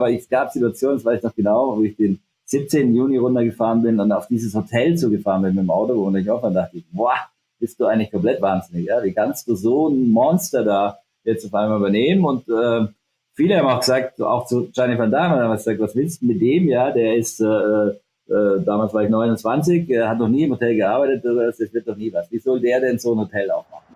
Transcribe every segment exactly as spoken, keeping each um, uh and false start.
Aber es gab Situationen, das weiß ich noch genau, wo ich den siebzehnten Juni runtergefahren bin und auf dieses Hotel zugefahren bin mit dem Auto, wo ich auch dann dachte, boah, bist du eigentlich komplett wahnsinnig, ja? Wie kannst du so ein Monster da jetzt auf einmal übernehmen? Und äh, viele haben auch gesagt, auch zu Gianni Van Damme, haben gesagt, was willst du mit dem? Ja, der ist, äh, äh, damals war ich neunundzwanzig, er hat noch nie im Hotel gearbeitet, das wird doch nie was. Wie soll der denn so ein Hotel aufmachen?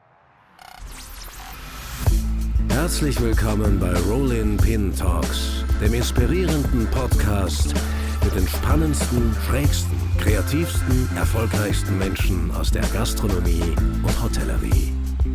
Herzlich willkommen bei Rollin Pin Talks, dem inspirierenden Podcast mit den spannendsten, schrägsten, kreativsten, erfolgreichsten Menschen aus der Gastronomie und Hotellerie.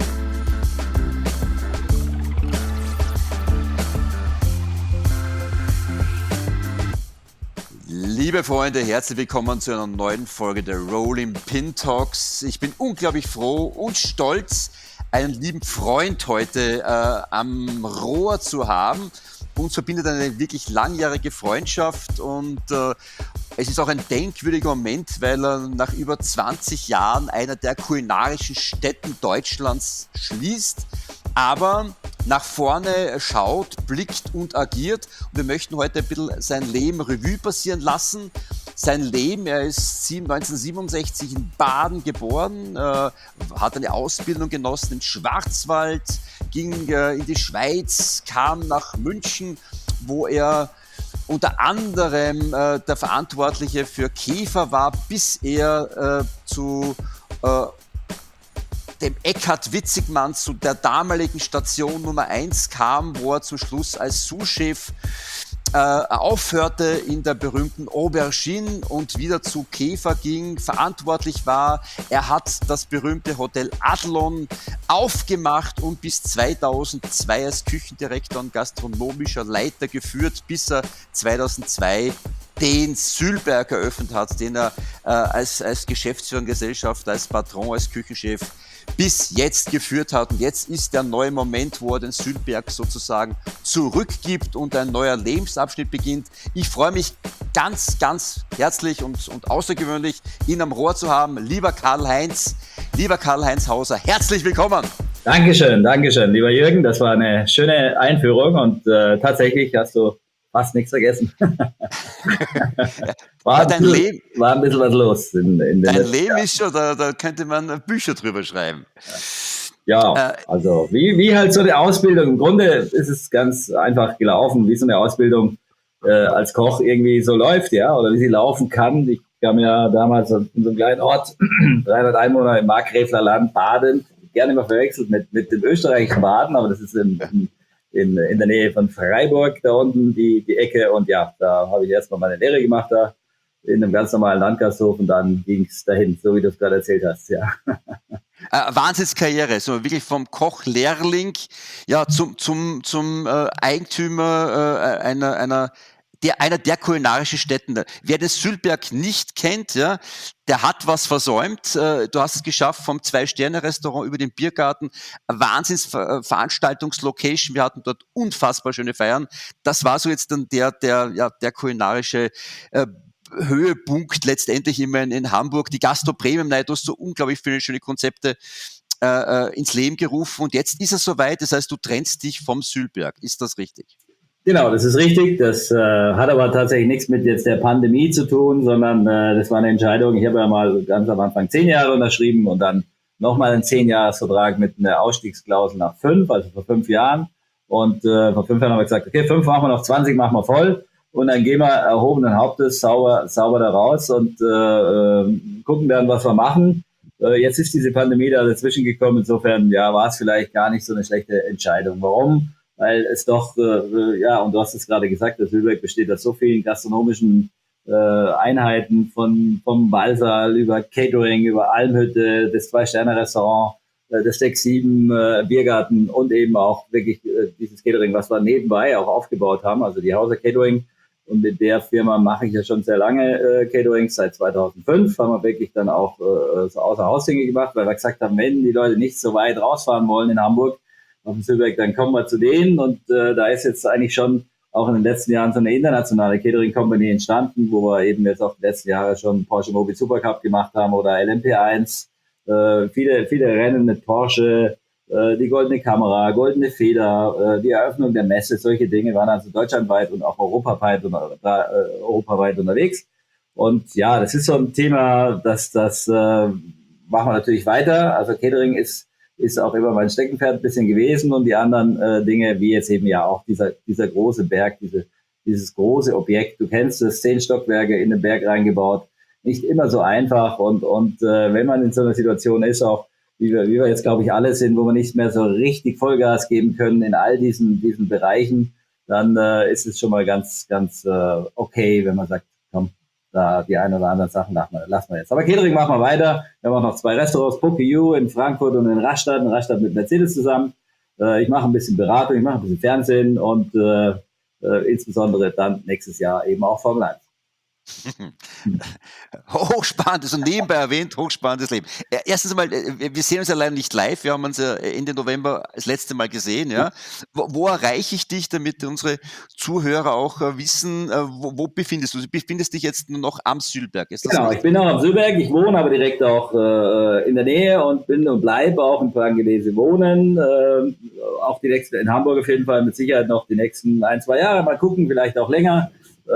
Liebe Freunde, herzlich willkommen zu einer neuen Folge der Rollin Pin Talks. Ich bin unglaublich froh und stolz, einen lieben Freund heute äh, am Rohr zu haben. Uns verbindet eine wirklich langjährige Freundschaft und äh, es ist auch ein denkwürdiger Moment, weil er nach über zwanzig Jahren einer der kulinarischen Stätten Deutschlands schließt, aber nach vorne schaut, blickt und agiert. Und wir möchten heute ein bisschen sein Leben Revue passieren lassen. Sein Leben, er ist neunzehnhundertsiebenundsechzig in Baden geboren, äh, hat eine Ausbildung genossen im Schwarzwald, ging äh, in die Schweiz, kam nach München, wo er unter anderem äh, der Verantwortliche für Käfer war, bis er äh, zu äh, dem Eckhard Witzigmann, zu der damaligen Station Nummer eins kam, wo er zum Schluss als Sous-Chef äh, aufhörte in der berühmten Aubergine und wieder zu Käfer ging, verantwortlich war. Er hat das berühmte Hotel Adlon aufgemacht und bis zweitausendzwei als Küchendirektor und gastronomischer Leiter geführt, bis er zweitausendzwei den Sülberg eröffnet hat, den er äh, als, als Geschäftsführer, Gesellschafter, als Patron, als Küchenchef bis jetzt geführt hat. Und jetzt ist der neue Moment, wo er den Sülberg sozusagen zurückgibt und ein neuer Lebensabschnitt beginnt. Ich freue mich ganz, ganz herzlich und, und außergewöhnlich, ihn am Rohr zu haben. Lieber Karl-Heinz, lieber Karl-Heinz Hauser, herzlich willkommen. Dankeschön, Dankeschön, lieber Jürgen. Das war eine schöne Einführung und äh, tatsächlich hast du fast nichts vergessen. war, ja, dein bisschen, Leben, war ein bisschen was los. In, in dein Leben ist schon, da, da könnte man Bücher drüber schreiben. Ja, ja äh, also wie, wie halt so eine Ausbildung. Im Grunde ist es ganz einfach gelaufen, wie so eine Ausbildung äh, als Koch irgendwie so läuft, ja, oder wie sie laufen kann. Ich kam ja damals in so einem kleinen Ort, dreihundert Einwohner im Markgräfler Land, Baden, gerne immer verwechselt mit, mit dem österreichischen Baden, aber das ist in, in In, in der Nähe von Freiburg, da unten die, die Ecke. Und ja, da habe ich erstmal meine Lehre gemacht, da in einem ganz normalen Landgasthof und dann ging es dahin, so wie du es gerade erzählt hast, ja. Äh, Wahnsinnskarriere, so wirklich vom Koch-Lehrling ja, zum, zum, zum äh, Eigentümer äh, einer, einer Der, einer der kulinarischen Stätten. Wer den Sülberg nicht kennt, ja, der hat was versäumt. Du hast es geschafft, vom Zwei-Sterne-Restaurant über den Biergarten, Wahnsinns-Veranstaltungslocation. Wir hatten dort unfassbar schöne Feiern. Das war so jetzt dann der, der, ja, der kulinarische äh, Höhepunkt letztendlich immer in, in Hamburg. Die Gastro Premium Night, du hast so unglaublich viele schöne Konzepte äh, ins Leben gerufen. Und jetzt ist es soweit, das heißt, du trennst dich vom Sülberg. Ist das richtig? Genau, das ist richtig. Das äh, hat aber tatsächlich nichts mit jetzt der Pandemie zu tun, sondern äh, das war eine Entscheidung. Ich habe ja mal ganz am Anfang zehn Jahre unterschrieben und dann nochmal einen Zehn-Jahres-Vertrag mit einer Ausstiegsklausel nach fünf, also vor fünf Jahren. Und äh, vor fünf Jahren haben wir gesagt, okay, fünf machen wir noch, zwanzig machen wir voll. Und dann gehen wir erhobenen Hauptes sauber, sauber da raus und äh, äh, gucken dann, was wir machen. Äh, jetzt ist diese Pandemie da dazwischen gekommen. Insofern, ja, war es vielleicht gar nicht so eine schlechte Entscheidung. Warum? Weil es doch, äh, ja, und du hast es gerade gesagt, das Sülberg besteht aus so vielen gastronomischen äh, Einheiten, von vom Ballsaal über Catering, über Almhütte, das Zwei-Sterne-Restaurant, äh, das sechs sieben äh, Biergarten und eben auch wirklich äh, dieses Catering, was wir nebenbei auch aufgebaut haben, also die Hauser Catering. Und mit der Firma mache ich ja schon sehr lange äh, Caterings, seit zweitausendfünf haben wir wirklich dann auch äh, so außer Hausdinge gemacht, weil wir gesagt haben, wenn die Leute nicht so weit rausfahren wollen in Hamburg, auf dem Sülberg, dann kommen wir zu denen und äh, da ist jetzt eigentlich schon auch in den letzten Jahren so eine internationale Catering Company entstanden, wo wir eben jetzt auch die letzten Jahre schon Porsche Mobil Supercup gemacht haben oder L M P eins, äh, viele viele Rennen mit Porsche, äh, die Goldene Kamera, Goldene Feder, äh, die Eröffnung der Messe, solche Dinge waren also deutschlandweit und auch europaweit, und, äh, europaweit unterwegs. Und ja, das ist so ein Thema, das, das äh, machen wir natürlich weiter. Also Catering ist, ist auch immer mein Steckenpferd ein bisschen gewesen, und die anderen äh, Dinge, wie jetzt eben ja auch dieser, dieser große Berg, diese, dieses große Objekt. Du kennst es, zehn Stockwerke in den Berg reingebaut. Nicht immer so einfach, und, und äh, wenn man in so einer Situation ist, auch wie wir, wie wir jetzt, glaube ich, alle sind, wo wir nicht mehr so richtig Vollgas geben können in all diesen, diesen Bereichen, dann äh, ist es schon mal ganz, ganz äh, okay, wenn man sagt, komm, da die ein oder anderen Sachen lassen wir, lassen wir jetzt. Aber Catering machen wir weiter. Wir haben auch noch zwei Restaurants, Poke You in Frankfurt und in Rastatt, in Rastatt mit Mercedes zusammen. Äh, ich mache ein bisschen Beratung, ich mache ein bisschen Fernsehen und äh, äh, insbesondere dann nächstes Jahr eben auch Formel eins. Hochspannendes und nebenbei erwähnt, hochspannendes Leben. Erstens einmal, wir sehen uns ja leider nicht live, wir haben uns ja Ende November das letzte Mal gesehen. Ja. Wo, wo erreiche ich dich, damit unsere Zuhörer auch wissen, wo, wo befindest du dich? Du befindest dich jetzt nur noch am Sülberg. Ist das genau, richtig? Ich bin noch am Sülberg, ich wohne aber direkt auch äh, in der Nähe und bin und bleibe auch in Frankengelese wohnen. Äh, auch die nächsten, in Hamburg auf jeden Fall mit Sicherheit noch die nächsten ein, zwei Jahre, mal gucken, vielleicht auch länger.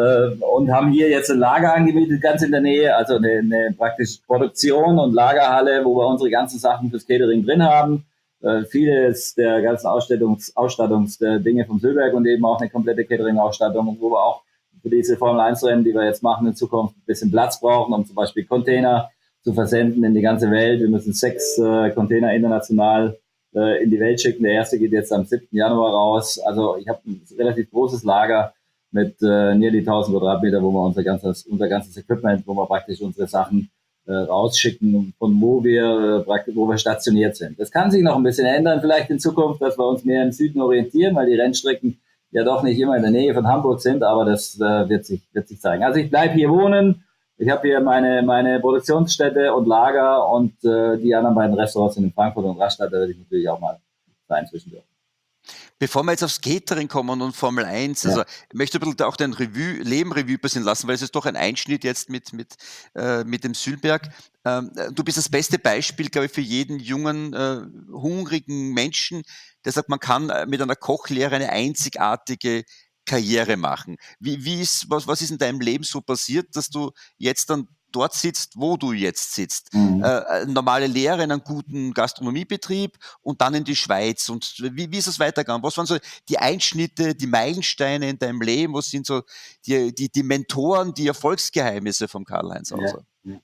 Und haben hier jetzt ein Lager angemietet, ganz in der Nähe, also eine, eine praktisch Produktion und Lagerhalle, wo wir unsere ganzen Sachen fürs Catering drin haben. Äh, vieles der ganzen Ausstattungs, Ausstattungsdinge vom Sülberg und eben auch eine komplette Catering-Ausstattung, wo wir auch für diese Formel eins Rennen, die wir jetzt machen in Zukunft, ein bisschen Platz brauchen, um zum Beispiel Container zu versenden in die ganze Welt. Wir müssen sechs äh, Container international äh, in die Welt schicken. Der erste geht jetzt am siebten Januar raus. Also ich habe ein relativ großes Lager mit äh, nearly tausend Quadratmeter, wo wir unser ganzes, unser ganzes Equipment, wo wir praktisch unsere Sachen äh, rausschicken, von wo wir äh, praktisch, wo wir stationiert sind. Das kann sich noch ein bisschen ändern, vielleicht in Zukunft, dass wir uns mehr im Süden orientieren, weil die Rennstrecken ja doch nicht immer in der Nähe von Hamburg sind, aber das äh, wird sich wird sich zeigen. Also ich bleibe hier wohnen, ich habe hier meine meine Produktionsstätte und Lager, und äh, die anderen beiden Restaurants sind in Frankfurt und Rastatt, da werde ich natürlich auch mal sein zwischendurch. Bevor wir jetzt aufs Catering kommen und Formel eins, ja. also ich möchte ein bisschen auch dein Revue, Leben Revue passieren lassen, weil es ist doch ein Einschnitt jetzt mit, mit, äh, mit dem Sülberg. Ähm, du bist das beste Beispiel, glaube ich, für jeden jungen, äh, hungrigen Menschen, der sagt, man kann mit einer Kochlehre eine einzigartige Karriere machen. Wie, wie ist, was, was ist in deinem Leben so passiert, dass du jetzt dann dort sitzt, wo du jetzt sitzt. Mhm. Äh, normale Lehre in einem guten Gastronomiebetrieb und dann in die Schweiz. Und wie, wie ist es weitergegangen? Was waren so die Einschnitte, die Meilensteine in deinem Leben? Was sind so die, die, die Mentoren, die Erfolgsgeheimnisse vom Karl-Heinz Hauser? Ja.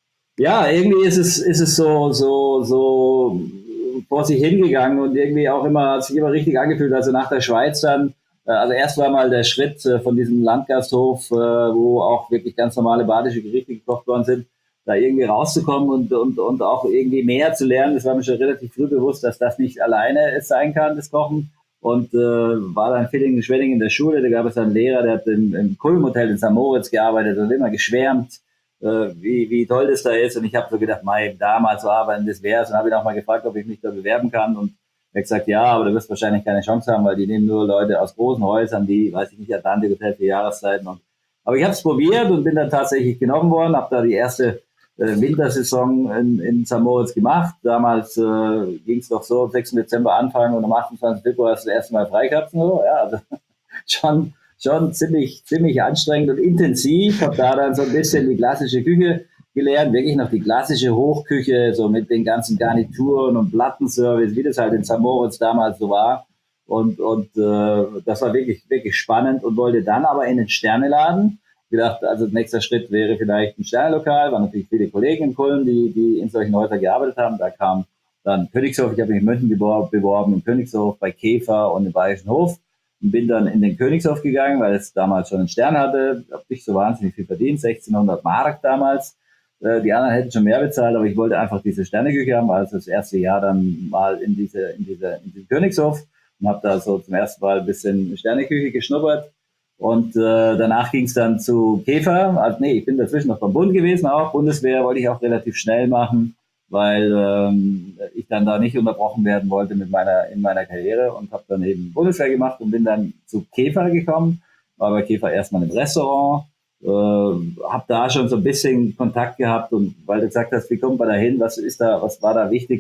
ja, irgendwie ist es, ist es so, so, so vor sich hingegangen und irgendwie auch immer, hat sich immer richtig angefühlt. Also nach der Schweiz dann, also erst war mal der Schritt von diesem Landgasthof, wo auch wirklich ganz normale badische Gerichte gekocht worden sind, da irgendwie rauszukommen und, und, und auch irgendwie mehr zu lernen. Das war mir schon relativ früh bewusst, dass das nicht alleine es sein kann, das Kochen. Und äh, war dann Villingen-Schwenning in der Schule, da gab es einen Lehrer, der hat im, im Kulm-Hotel in Sankt Moritz gearbeitet und immer geschwärmt, äh, wie, wie toll das da ist. Und ich habe so gedacht, mei, damals zu arbeiten, das wär's. Und habe ihn auch mal gefragt, ob ich mich da bewerben kann. Und er hat gesagt, ja, aber du wirst wahrscheinlich keine Chance haben, weil die nehmen nur Leute aus großen Häusern, die, weiß ich nicht, Atlantik Hotel für Jahreszeiten. Und, aber ich habe es probiert und bin dann tatsächlich genommen worden, habe da die erste äh, Wintersaison in, in Sankt Moritz gemacht. Damals äh, ging es doch so, am sechsten Dezember anfangen und am achtundzwanzigsten Februar hast du das erste Mal frei gehabt. So, ja, also schon, schon ziemlich, ziemlich anstrengend und intensiv. Habe da dann so ein bisschen die klassische Küche gelernt, wirklich noch die klassische Hochküche, so mit den ganzen Garnituren und Plattenservice, wie das halt in Sankt Moritz damals so war. Und, und äh, das war wirklich, wirklich spannend und wollte dann aber in den Sterneladen. Gedacht, also nächster Schritt wäre vielleicht ein Sternelokal, waren natürlich viele Kollegen in Köln, die, die in solchen Häusern gearbeitet haben. Da kam dann Königshof, ich habe mich in München beworben, im Königshof, bei Käfer und im Bayerischen Hof. Und bin dann in den Königshof gegangen, weil es damals schon einen Stern hatte. Ich habe nicht so wahnsinnig viel verdient, sechzehnhundert Mark damals. Die anderen hätten schon mehr bezahlt, aber ich wollte einfach diese Sterneküche haben, also das erste Jahr dann mal in diese, in diese, in den Königshof und habe da so zum ersten Mal ein bisschen Sterneküche geschnuppert. Und äh, danach ging es dann zu Käfer. Also, nee, ich bin dazwischen noch beim Bund gewesen, auch Bundeswehr wollte ich auch relativ schnell machen, weil ähm, ich dann da nicht unterbrochen werden wollte mit meiner in meiner Karriere und habe dann eben Bundeswehr gemacht und bin dann zu Käfer gekommen, war bei Käfer erstmal im Restaurant. Äh, habe da schon so ein bisschen Kontakt gehabt und weil du gesagt hast, wie kommt man da hin, was ist da, was war da wichtig,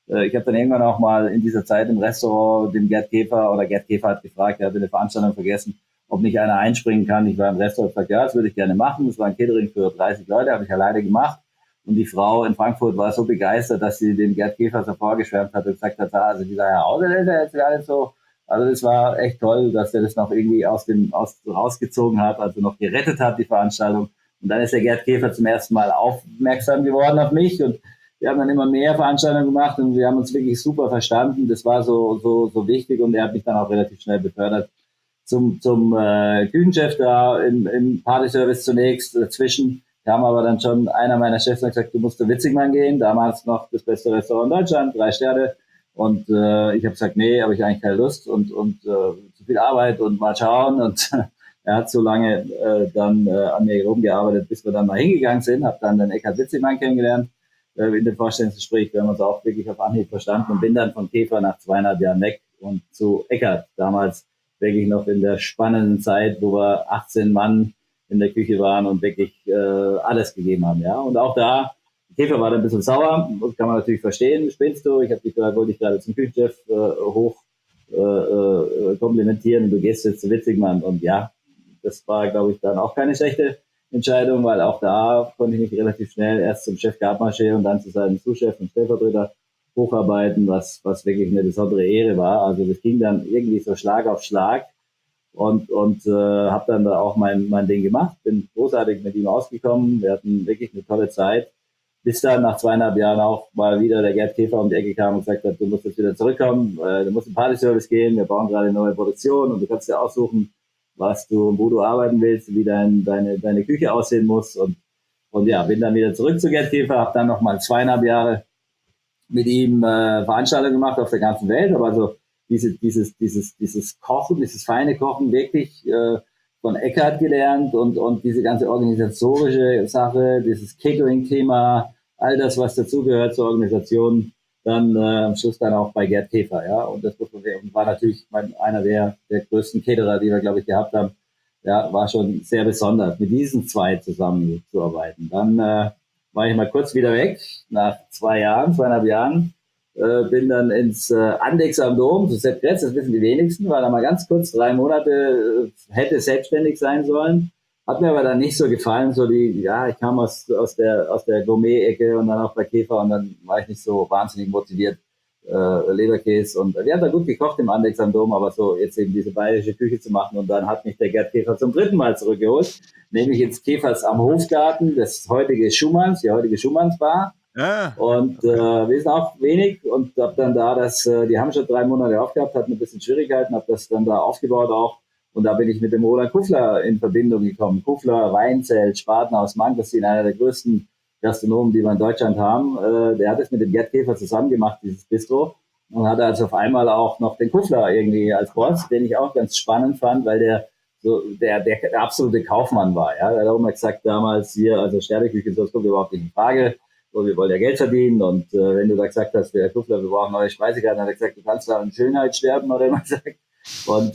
Äh, ich habe dann irgendwann auch mal in dieser Zeit im Restaurant dem Gerd Käfer, oder Gerd Käfer hat gefragt, er hatte eine Veranstaltung vergessen, ob nicht einer einspringen kann. Ich war im Restaurant und gesagt, ja, das würde ich gerne machen. Das war ein Catering für dreißig Leute, habe ich alleine gemacht. Und die Frau in Frankfurt war so begeistert, dass sie dem Gerd Käfer so vorgeschwärmt hat und gesagt hat, also dieser Herr Hauser, der ist ja jetzt gar nicht so. Also das war echt toll, dass er das noch irgendwie aus dem aus rausgezogen hat, also noch gerettet hat, die Veranstaltung. Und dann ist der Gerd Käfer zum ersten Mal aufmerksam geworden auf mich und wir haben dann immer mehr Veranstaltungen gemacht und wir haben uns wirklich super verstanden. Das war so so so wichtig und er hat mich dann auch relativ schnell befördert zum zum äh, Küchenchef da im, im Partyservice zunächst. Dazwischen kam aber dann schon einer meiner Chefs und hat gesagt, du musst zu Witzigmann gehen, damals noch das beste Restaurant in Deutschland, drei Sterne. Und äh, ich habe gesagt, nee, habe ich eigentlich keine Lust und und äh, zu viel Arbeit und mal schauen. Und er hat so lange äh, dann äh, an mir rumgearbeitet, bis wir dann mal hingegangen sind. Habe dann den Eckhard Witzigmann kennengelernt äh, in dem Vorstellungsgespräch. Wir haben uns auch wirklich auf Anhieb verstanden und bin dann von Käfer nach zweieinhalb Jahren weg und zu Eckhard. Damals wirklich noch in der spannenden Zeit, wo wir achtzehn Mann in der Küche waren und wirklich äh, alles gegeben haben. Ja, und auch da Käfer war dann ein bisschen sauer, das kann man natürlich verstehen, spinnst du, ich habe dich da, wollte ich gerade zum Küchenchef äh, hoch äh, äh, komplimentieren und du gehst jetzt zu Witzigmann und ja, das war, glaube ich, dann auch keine schlechte Entscheidung, weil auch da konnte ich mich relativ schnell erst zum Chef Gartmarché und dann zu seinem Sous-Chef und Stellvertreter hocharbeiten, was, was wirklich eine besondere Ehre war. Also das ging dann irgendwie so Schlag auf Schlag und, und äh, habe dann da auch mein, mein Ding gemacht, bin großartig mit ihm ausgekommen, wir hatten wirklich eine tolle Zeit. Bis dann nach zweieinhalb Jahren auch mal wieder der Gerd Käfer um die Ecke kam und gesagt hat, du musst jetzt wieder zurückkommen, äh, du musst in Partyservice gehen, wir bauen gerade eine neue Produktion und du kannst dir aussuchen, was du, wo du arbeiten willst, wie dein, deine, deine Küche aussehen muss. Und, und ja, bin dann wieder zurück zu Gerd Käfer, habe dann noch mal zweieinhalb Jahre mit ihm äh, Veranstaltungen gemacht auf der ganzen Welt, aber also diese, dieses, dieses, dieses Kochen, dieses feine Kochen wirklich äh, von Eckhard gelernt und, und diese ganze organisatorische Sache, dieses Catering-Thema, all das, was dazugehört zur Organisation, dann äh, am Schluss dann auch bei Gerd Käfer, ja. Und das war natürlich mein, einer der, der größten Caterer, die wir, glaube ich, gehabt haben. Ja, war schon sehr besonders, mit diesen zwei zusammen zu arbeiten. Dann äh, war ich mal kurz wieder weg, nach zwei Jahren, zweieinhalb Jahren, äh, bin dann ins äh, Andex am Dom, zu Sepp Kretz, das wissen die wenigsten, war da mal ganz kurz, drei Monate, äh, hätte selbstständig sein sollen. Hat mir aber dann nicht so gefallen, so die, ja, ich kam aus, aus der, aus der Gourmet-Ecke und dann auch bei Käfer und dann war ich nicht so wahnsinnig motiviert, äh, Leberkäse und wir haben da gut gekocht im Andex am Dom, aber so jetzt eben diese bayerische Küche zu machen und dann hat mich der Gerd Käfer zum dritten Mal zurückgeholt, nämlich ins Käfers am Hofgarten, das heutige Schumanns, die heutige Schumanns-Bar. Ah, und okay. äh, wir sind auch wenig und hab dann da das, äh, die haben schon drei Monate aufgehabt, hatten ein bisschen Schwierigkeiten, hab das dann da aufgebaut auch. Und da bin ich mit dem Roland Kuffler in Verbindung gekommen. Kuffler, Weinzelt, Spaten aus Mankelstein, einer der größten Gastronomen, die wir in Deutschland haben. Äh, der hat es mit dem Gerd Käfer zusammen gemacht, dieses Bistro. Und hatte also auf einmal auch noch den Kuffler irgendwie als Boss, den ich auch ganz spannend fand, weil der so der, der, der absolute Kaufmann war. Ja, er hat auch immer gesagt damals hier, also Sterneküche, das kommt überhaupt nicht in Frage. So, wir wollen ja Geld verdienen und äh, wenn du da gesagt hast, der Kuffler, wir brauchen neue Speisekarten, hat er gesagt, du kannst da an Schönheit sterben, oder immer gesagt. Und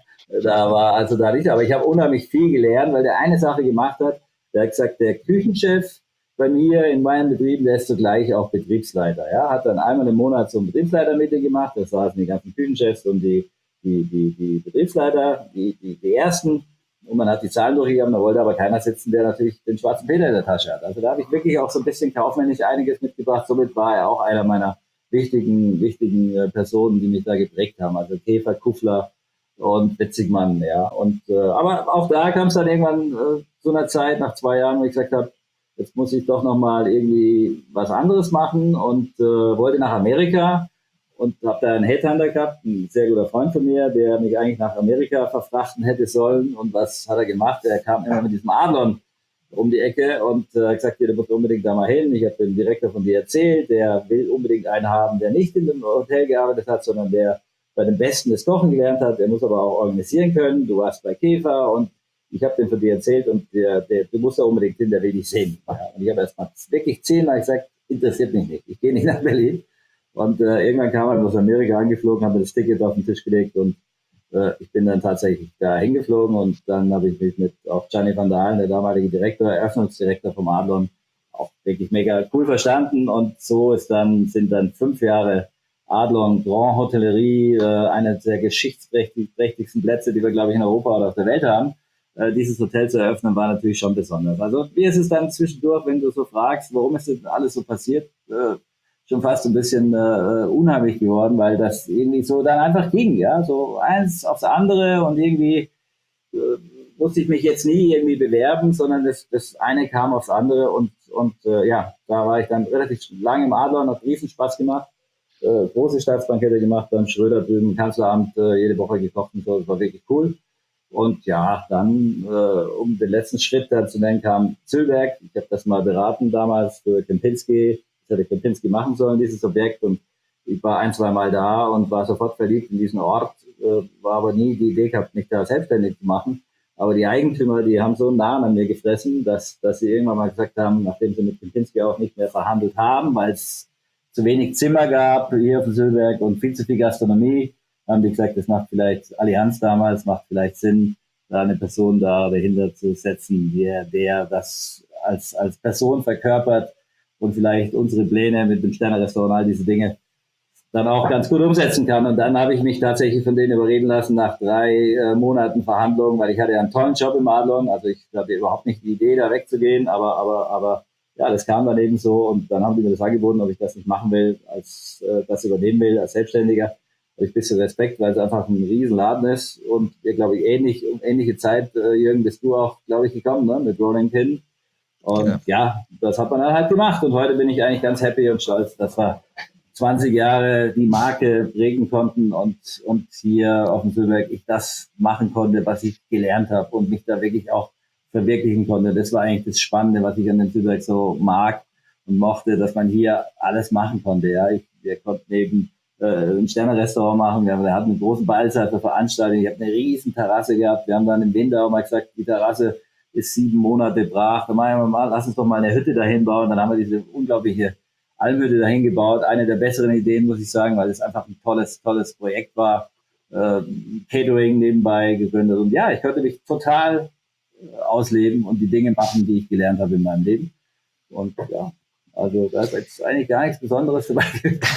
da war also da nicht, aber ich habe unheimlich viel gelernt, weil der eine Sache gemacht hat, der hat gesagt, der Küchenchef bei mir in meinem Betrieb, der ist zugleich auch Betriebsleiter, ja, hat dann einmal im Monat so ein Betriebsleitermeeting gemacht, das saßen die ganzen Küchenchefs und die, die, die, die Betriebsleiter, die, die, die ersten, und man hat die Zahlen durchgegeben, da wollte aber keiner sitzen, der natürlich den schwarzen Peter in der Tasche hat. Also da habe ich wirklich auch so ein bisschen kaufmännisch einiges mitgebracht, somit war er auch einer meiner wichtigen, wichtigen Personen, die mich da geprägt haben, also Käfer, Kuffler und Witzigmann, ja. Und äh, aber auch da kam es dann irgendwann äh, zu einer Zeit, nach zwei Jahren, wo ich gesagt habe, jetzt muss ich doch nochmal irgendwie was anderes machen und äh, wollte nach Amerika und habe da einen Headhunter gehabt, ein sehr guter Freund von mir, der mich eigentlich nach Amerika verfrachten hätte sollen. Und was hat er gemacht? Er kam immer mit diesem Adlon um die Ecke und äh, gesagt, du musst unbedingt da mal hin. Ich habe dem Direktor von dir erzählt, der will unbedingt einen haben, der nicht in dem Hotel gearbeitet hat, sondern der bei dem Besten das Kochen gelernt hat, der muss aber auch organisieren können. Du warst bei Käfer und ich habe dem von dir erzählt und der, der, du musst da unbedingt hin, der will dich sehen. Ja, und ich habe erst mal wirklich zehnmal gesagt, interessiert mich nicht, ich gehe nicht nach Berlin. Und äh, irgendwann kam er aus Amerika angeflogen, habe das Ticket auf den Tisch gelegt und äh, ich bin dann tatsächlich da hingeflogen und dann habe ich mich mit auch Gianni van Dalen, der damalige Direktor, Eröffnungsdirektor vom Adlon, auch wirklich mega cool verstanden. Und so ist dann, sind dann fünf Jahre Adlon Grand Hotellerie, äh, einer der geschichtsträchtigsten Plätze, die wir, glaube ich, in Europa oder auf der Welt haben. Äh, dieses Hotel zu eröffnen, war natürlich schon besonders. Also wie ist es dann zwischendurch, wenn du so fragst, warum ist das alles so passiert, äh, schon fast ein bisschen äh, unheimlich geworden, weil das irgendwie so dann einfach ging, ja, so eins aufs andere und irgendwie äh, musste ich mich jetzt nie irgendwie bewerben, sondern das, das eine kam aufs andere und, und äh, ja, da war ich dann relativ lange im Adlon, hat riesen Spaß gemacht, äh, große Staatsbankette gemacht, beim Schröder drüben im Kanzleramt äh, jede Woche gekocht und so, das war wirklich cool. Und ja, dann, äh, um den letzten Schritt da zu nennen, kam Züllberg. Ich habe das mal beraten damals für Kempinski. Das hätte Kempinski machen sollen, dieses Objekt. Und ich war ein, zwei Mal da und war sofort verliebt in diesen Ort. Äh, war aber nie die Idee gehabt, mich da selbstständig zu machen. Aber die Eigentümer, die haben so einen Namen an mir gefressen, dass, dass sie irgendwann mal gesagt haben, nachdem sie mit Kempinski auch nicht mehr verhandelt haben, weil es zu wenig Zimmer gab hier auf dem Züllberg und viel zu viel Gastronomie, haben die gesagt, das macht vielleicht, Allianz damals, macht vielleicht Sinn, da eine Person da dahinter zu setzen, der, der das als, als Person verkörpert und vielleicht unsere Pläne mit dem Sterne-Restaurant, all diese Dinge, dann auch ganz gut umsetzen kann. Und dann habe ich mich tatsächlich von denen überreden lassen nach drei äh, Monaten Verhandlungen, weil ich hatte ja einen tollen Job im Adlon, also ich hatte überhaupt nicht die Idee, da wegzugehen, aber, aber, aber ja, das kam dann eben so und dann haben die mir das angeboten, ob ich das nicht machen will, als äh, das übernehmen will als Selbstständiger. Habe ich ein bisschen Respekt, weil es einfach ein Riesenladen ist und wir, glaube ich, ähnlich, um ähnliche Zeit, äh, Jürgen, bist du auch, glaube ich, gekommen, ne, mit Rolling Pin. Und ja. ja, das hat man dann halt gemacht und heute bin ich eigentlich ganz happy und stolz, dass wir zwanzig Jahre die Marke prägen konnten und, und hier auf dem Züllberg ich das machen konnte, was ich gelernt habe und mich da wirklich auch verwirklichen konnte. Das war eigentlich das Spannende, was ich an dem Züllberg so mag und mochte, dass man hier alles machen konnte. Ja, ich, wir konnten eben ein Sterne-Restaurant machen. Wir, haben, wir hatten einen großen Ballsaal für Veranstaltungen. Ich habe eine riesen Terrasse gehabt. Wir haben dann im Winter auch mal gesagt, die Terrasse ist sieben Monate brach. Da machen wir mal, lass uns doch mal eine Hütte dahin bauen. Dann haben wir diese unglaubliche Almhütte dahin gebaut. Eine der besseren Ideen, muss ich sagen, weil es einfach ein tolles, tolles Projekt war. Äh, Catering nebenbei gegründet. Und ja, ich konnte mich total ausleben und die Dinge machen, die ich gelernt habe in meinem Leben. Und ja, also da ist jetzt eigentlich gar nichts Besonderes dabei.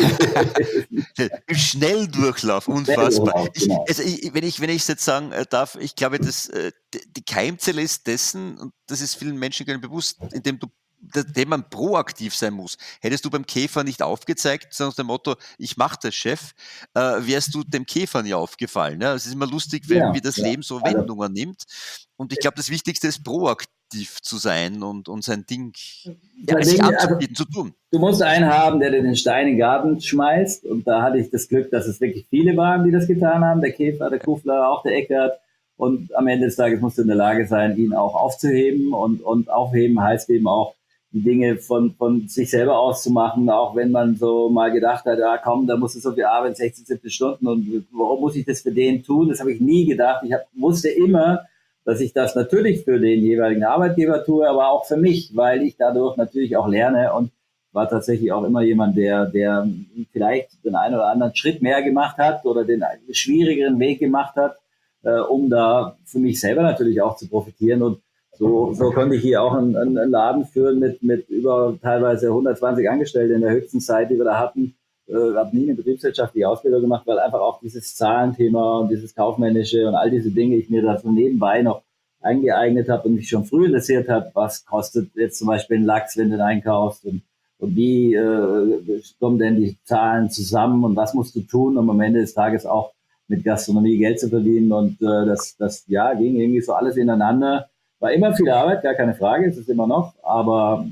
Im Schnelldurchlauf, unfassbar. Schnelldurchlauf, genau. ich, also ich, wenn ich wenn ich jetzt sagen darf, ich glaube, dass die Keimzelle ist dessen, und das ist vielen Menschen gar nicht bewusst, indem du dem man proaktiv sein muss. Hättest du beim Käfer nicht aufgezeigt, sondern nach dem Motto, ich mache das, Chef, äh, wärst du dem Käfer nie aufgefallen. Ja? Es ist immer lustig, wenn, Ja, wie das ja. Leben so Wendungen nimmt. Und ich glaube, das Wichtigste ist, proaktiv zu sein und, und sein Ding ja, sich anzubieten, also, zu tun. Du musst einen haben, der dir den Stein in den Garten schmeißt. Und da hatte ich das Glück, dass es wirklich viele waren, die das getan haben. Der Käfer, der Kufler, auch der Eckert. Und am Ende des Tages musst du in der Lage sein, ihn auch aufzuheben. Und, und aufheben heißt eben auch, die Dinge von, von sich selber auszumachen, auch wenn man so mal gedacht hat, ja komm, da muss es so viel arbeiten, sechzehn, siebzehn Stunden und warum muss ich das für den tun? Das habe ich nie gedacht. Ich hab, wusste immer, dass ich das natürlich für den jeweiligen Arbeitgeber tue, aber auch für mich, weil ich dadurch natürlich auch lerne und war tatsächlich auch immer jemand, der, der vielleicht den einen oder anderen Schritt mehr gemacht hat oder den schwierigeren Weg gemacht hat, äh, um da für mich selber natürlich auch zu profitieren. Und So, so konnte ich hier auch einen, einen Laden führen mit, mit über teilweise hundertzwanzig Angestellten in der höchsten Zeit, die wir da hatten. Ich äh, habe nie eine betriebswirtschaftliche Ausbildung gemacht, weil einfach auch dieses Zahlenthema und dieses Kaufmännische und all diese Dinge ich mir da so nebenbei noch eingeeignet habe und mich schon früh interessiert hat, was kostet jetzt zum Beispiel ein Lachs, wenn du den einkaufst und, und wie äh, kommen denn die Zahlen zusammen und was musst du tun, um am Ende des Tages auch mit Gastronomie Geld zu verdienen. Und äh, das, das ja, ging irgendwie so alles ineinander. War immer viel Arbeit, gar keine Frage, ist es immer noch, aber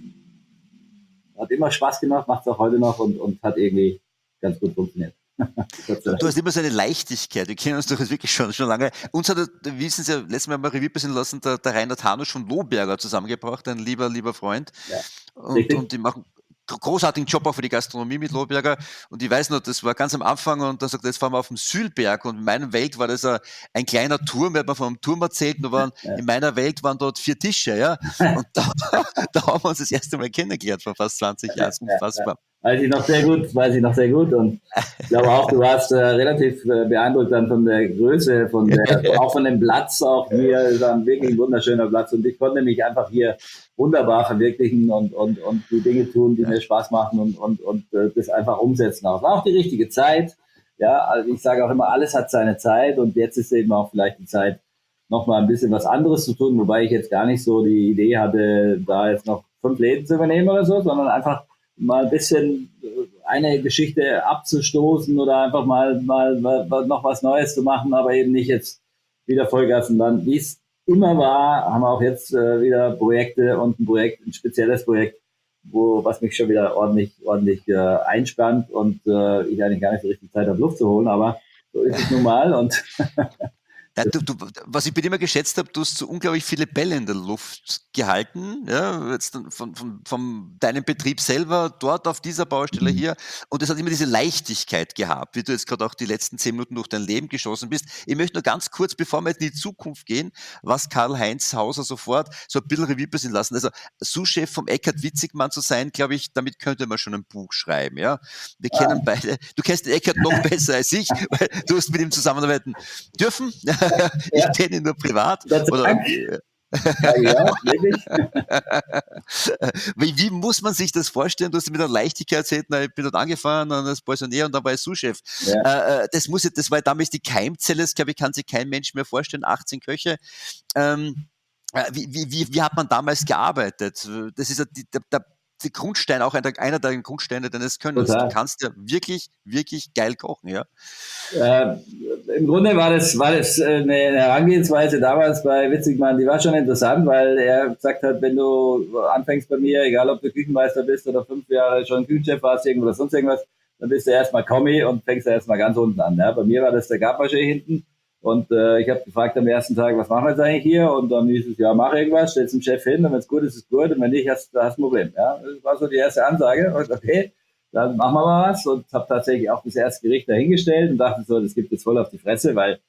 hat immer Spaß gemacht, macht es auch heute noch und, und hat irgendwie ganz gut funktioniert. Du hast immer so eine Leichtigkeit, wir kennen uns doch jetzt wirklich schon, schon lange. Uns hat, wir wissen es ja, letztes Mal mal Revue passieren lassen, der, der Reinhard Hanusch von Lohberger zusammengebracht, ein lieber, lieber Freund. Ja, und, und die machen großartigen Job auch für die Gastronomie mit Lohberger. Und ich weiß noch, das war ganz am Anfang und da sagt er, jetzt fahren wir auf den Sülberg und in meiner Welt war das ein, ein kleiner Turm, wir haben von einem Turm erzählt, nur waren, ja. in meiner Welt waren dort vier Tische, ja. Und da, da haben wir uns das erste Mal kennengelernt vor fast zwanzig Jahren, unfassbar. weiß ich noch sehr gut, weiß ich noch sehr gut. Und ich glaube auch, du warst äh, relativ äh, beeindruckt dann von der Größe, von der, auch von dem Platz auch hier. Es war ein wirklich wunderschöner Platz und ich konnte mich einfach hier wunderbar verwirklichen und, und, und die Dinge tun, die mir Spaß machen und, und, und äh, das einfach umsetzen. Auch war auch die richtige Zeit. Ja, also ich sage auch immer, alles hat seine Zeit und jetzt ist eben auch vielleicht die Zeit, noch mal ein bisschen was anderes zu tun, wobei ich jetzt gar nicht so die Idee hatte, da jetzt noch fünf Läden zu übernehmen oder so, sondern einfach mal ein bisschen eine Geschichte abzustoßen oder einfach mal, mal, mal noch was Neues zu machen, aber eben nicht jetzt wieder Vollgas. Und dann, wie es immer war, haben wir auch jetzt äh, wieder Projekte und ein Projekt, ein spezielles Projekt, wo was mich schon wieder ordentlich, ordentlich äh, einspannt und äh, ich eigentlich gar nicht so richtig Zeit habe, Luft zu holen, aber so ist es nun mal und Ja, du, du, was ich bei dir immer geschätzt habe, du hast so unglaublich viele Bälle in der Luft gehalten, ja, jetzt von, von, von deinem Betrieb selber, dort auf dieser Baustelle hier. Und es hat immer diese Leichtigkeit gehabt, wie du jetzt gerade auch die letzten zehn Minuten durch dein Leben geschossen bist. Ich möchte nur ganz kurz, bevor wir jetzt in die Zukunft gehen, was Karl-Heinz Hauser sofort so ein bisschen Revue passieren lassen. Also Sous-Chef vom Eckhard Witzigmann zu sein, glaube ich, damit könnte man schon ein Buch schreiben. Ja, wir Ah. kennen beide, du kennst den Eckhard noch besser als ich, weil du hast mit ihm zusammenarbeiten dürfen. Ich Ja. kenne ihn nur privat. Gott sei Oder, Dank. Ja, ja, wirklich. wie, wie muss man sich das vorstellen? Du hast mit einer Leichtigkeit erzählt, na, ich bin dort angefahren, dann als Pensionär und dann war ich Sous-Chef. Ja. Äh, das muss ja, das war damals die Keimzelle, das glaube ich, kann sich kein Mensch mehr vorstellen, achtzehn Köche. Ähm, äh, wie, wie, wie, wie hat man damals gearbeitet? Das ist ja die, der, der der Grundstein, auch einer, einer der Grundsteine deines Könnens. Total. Du kannst ja wirklich, wirklich geil kochen, ja. Äh, Im Grunde war das, war das eine Herangehensweise damals bei Witzigmann, die war schon interessant, weil er gesagt hat, wenn du anfängst bei mir, egal ob du Küchenmeister bist oder fünf Jahre schon Küchenchef warst irgendwo oder sonst irgendwas, dann bist du erstmal Kommi und fängst ja erstmal ganz unten an. Ja. Bei mir war das der Gartmaché hinten und äh, ich habe gefragt am ersten Tag, was machen wir jetzt eigentlich hier? Und dann hieß es, ja, mach irgendwas, stell's dem Chef hin und wenn es gut ist, ist es gut und wenn nicht, hast du hast ein Problem. Ja. Das war so die erste Ansage und okay, dann machen wir mal was und habe tatsächlich auch das erste Gericht dahingestellt und dachte so, das gibt jetzt voll auf die Fresse, weil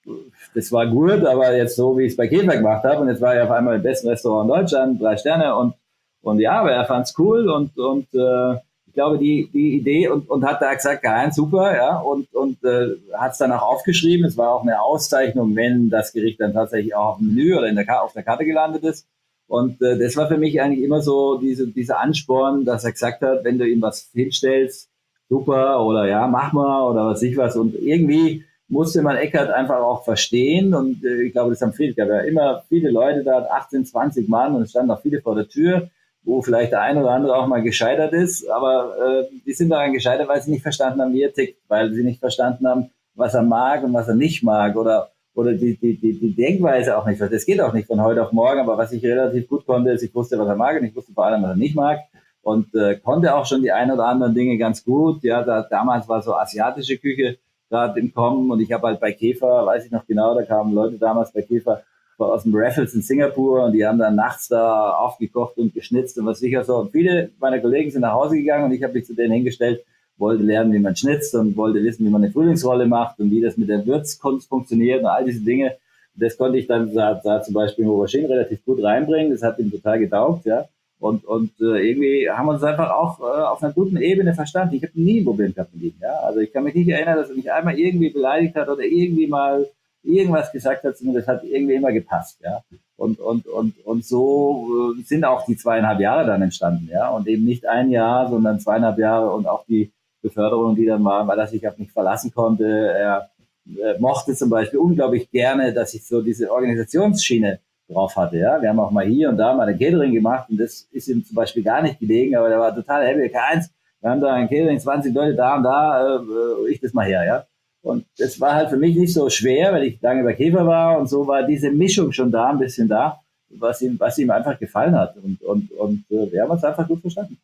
das war gut, aber jetzt so, wie ich es bei Käfer gemacht habe und jetzt war ich auf einmal im besten Restaurant in Deutschland, drei Sterne und und ja, aber er fand's cool und und äh, ich glaube die die Idee und und hat da gesagt, geil, super, ja und und äh, hat es dann auch aufgeschrieben. Es war auch eine Auszeichnung, wenn das Gericht dann tatsächlich auch auf dem Menü oder in der auf der Karte gelandet ist. Und äh, das war für mich eigentlich immer so diese dieser Ansporn, dass er gesagt hat, wenn du ihm was hinstellst, super oder ja, mach mal oder was ich was und irgendwie musste man Eckhard einfach auch verstehen und äh, ich glaube, das haben viele, ich habe ja immer viele Leute da, achtzehn, zwanzig Mann und es standen auch viele vor der Tür, wo vielleicht der eine oder andere auch mal gescheitert ist, aber äh, die sind daran gescheitert, weil sie nicht verstanden haben, wie er tickt, weil sie nicht verstanden haben, was er mag und was er nicht mag oder oder die, die, die, die Denkweise auch nicht. Das geht auch nicht von heute auf morgen, aber was ich relativ gut konnte, ist, ich wusste, was er mag und ich wusste vor allem, was er nicht mag und äh, konnte auch schon die ein oder anderen Dinge ganz gut. Ja, da, damals war so asiatische Küche gerade im Kommen und ich habe halt bei Käfer, weiß ich noch genau, da kamen Leute damals bei Käfer aus dem Raffles in Singapur und die haben dann nachts da aufgekocht und geschnitzt und was sicher so. Und viele meiner Kollegen sind nach Hause gegangen und ich habe mich zu denen hingestellt, wollte lernen, wie man schnitzt und wollte wissen, wie man eine Frühlingsrolle macht und wie das mit der Würzkunst funktioniert und all diese Dinge. Das konnte ich dann da, da zum Beispiel in Aubergine relativ gut reinbringen. Das hat ihm total getaugt, ja. Und, und äh, irgendwie haben wir uns einfach auch äh, auf einer guten Ebene verstanden. Ich habe nie ein Problem gehabt mit ihm, ja. Also ich kann mich nicht erinnern, dass er mich einmal irgendwie beleidigt hat oder irgendwie mal irgendwas gesagt hat, sondern das hat irgendwie immer gepasst, ja. Und, und, und, und so äh, sind auch die zweieinhalb Jahre dann entstanden, ja. Und eben nicht ein Jahr, sondern zweieinhalb Jahre und auch die Beförderung, die dann war, weil er sich auf mich verlassen konnte. Er äh, mochte zum Beispiel unglaublich gerne, dass ich so diese Organisationsschiene drauf hatte. Ja, wir haben auch mal hier und da mal ein Catering gemacht und das ist ihm zum Beispiel gar nicht gelegen, aber der war total happy. Keins, wir haben da ein Catering, zwanzig Leute da und da, äh, ich das mal her, ja. Und das war halt für mich nicht so schwer, weil ich lange bei Käfer war und so war diese Mischung schon da, ein bisschen da, was ihm, was ihm einfach gefallen hat und und und äh, wir haben uns einfach gut verstanden.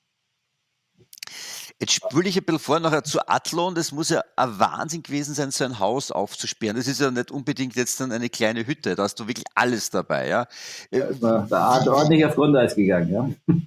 Jetzt spüle ich ein bisschen vor nachher zu Athlon. Das muss ja ein Wahnsinn gewesen sein, so ein Haus aufzusperren. Das ist ja nicht unbedingt jetzt dann eine kleine Hütte. Da hast du wirklich alles dabei, ja. Da ist man da ordentlich auf Grundeis gegangen, ja.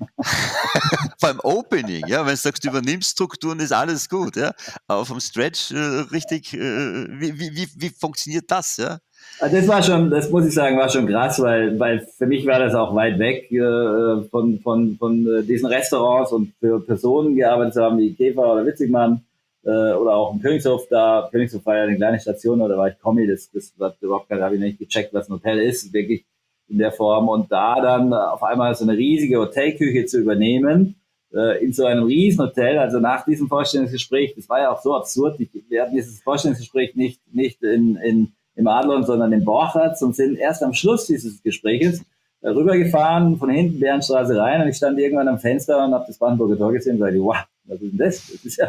Vor allem Opening, ja. Wenn du sagst, du übernimmst Strukturen, ist alles gut, ja. Aber vom Stretch äh, richtig, äh, wie, wie, wie, wie funktioniert das, ja? Also das war schon, das muss ich sagen, war schon krass, weil, weil für mich war das auch weit weg äh, von, von, von äh, diesen Restaurants und für Personen gearbeitet zu haben wie Käfer oder Witzigmann äh, oder auch im Königshof. Da Königshof war ja eine kleine Station, oder war ich Kommi, das, das war überhaupt gar, habe ich nicht gecheckt, was ein Hotel ist, wirklich in der Form. Und da dann auf einmal so eine riesige Hotelküche zu übernehmen, äh, in so einem Riesenhotel, also nach diesem Vorstellungsgespräch, das war ja auch so absurd, ich, wir hatten dieses Vorstellungsgespräch nicht, nicht in, in im Adlon, sondern im Borchardt und sind erst am Schluss dieses Gespräches äh, rübergefahren, von hinten Bärenstraße rein, und ich stand irgendwann am Fenster und habe das Brandenburger Tor gesehen und sagte, wow, was ist denn das? Das ist ja,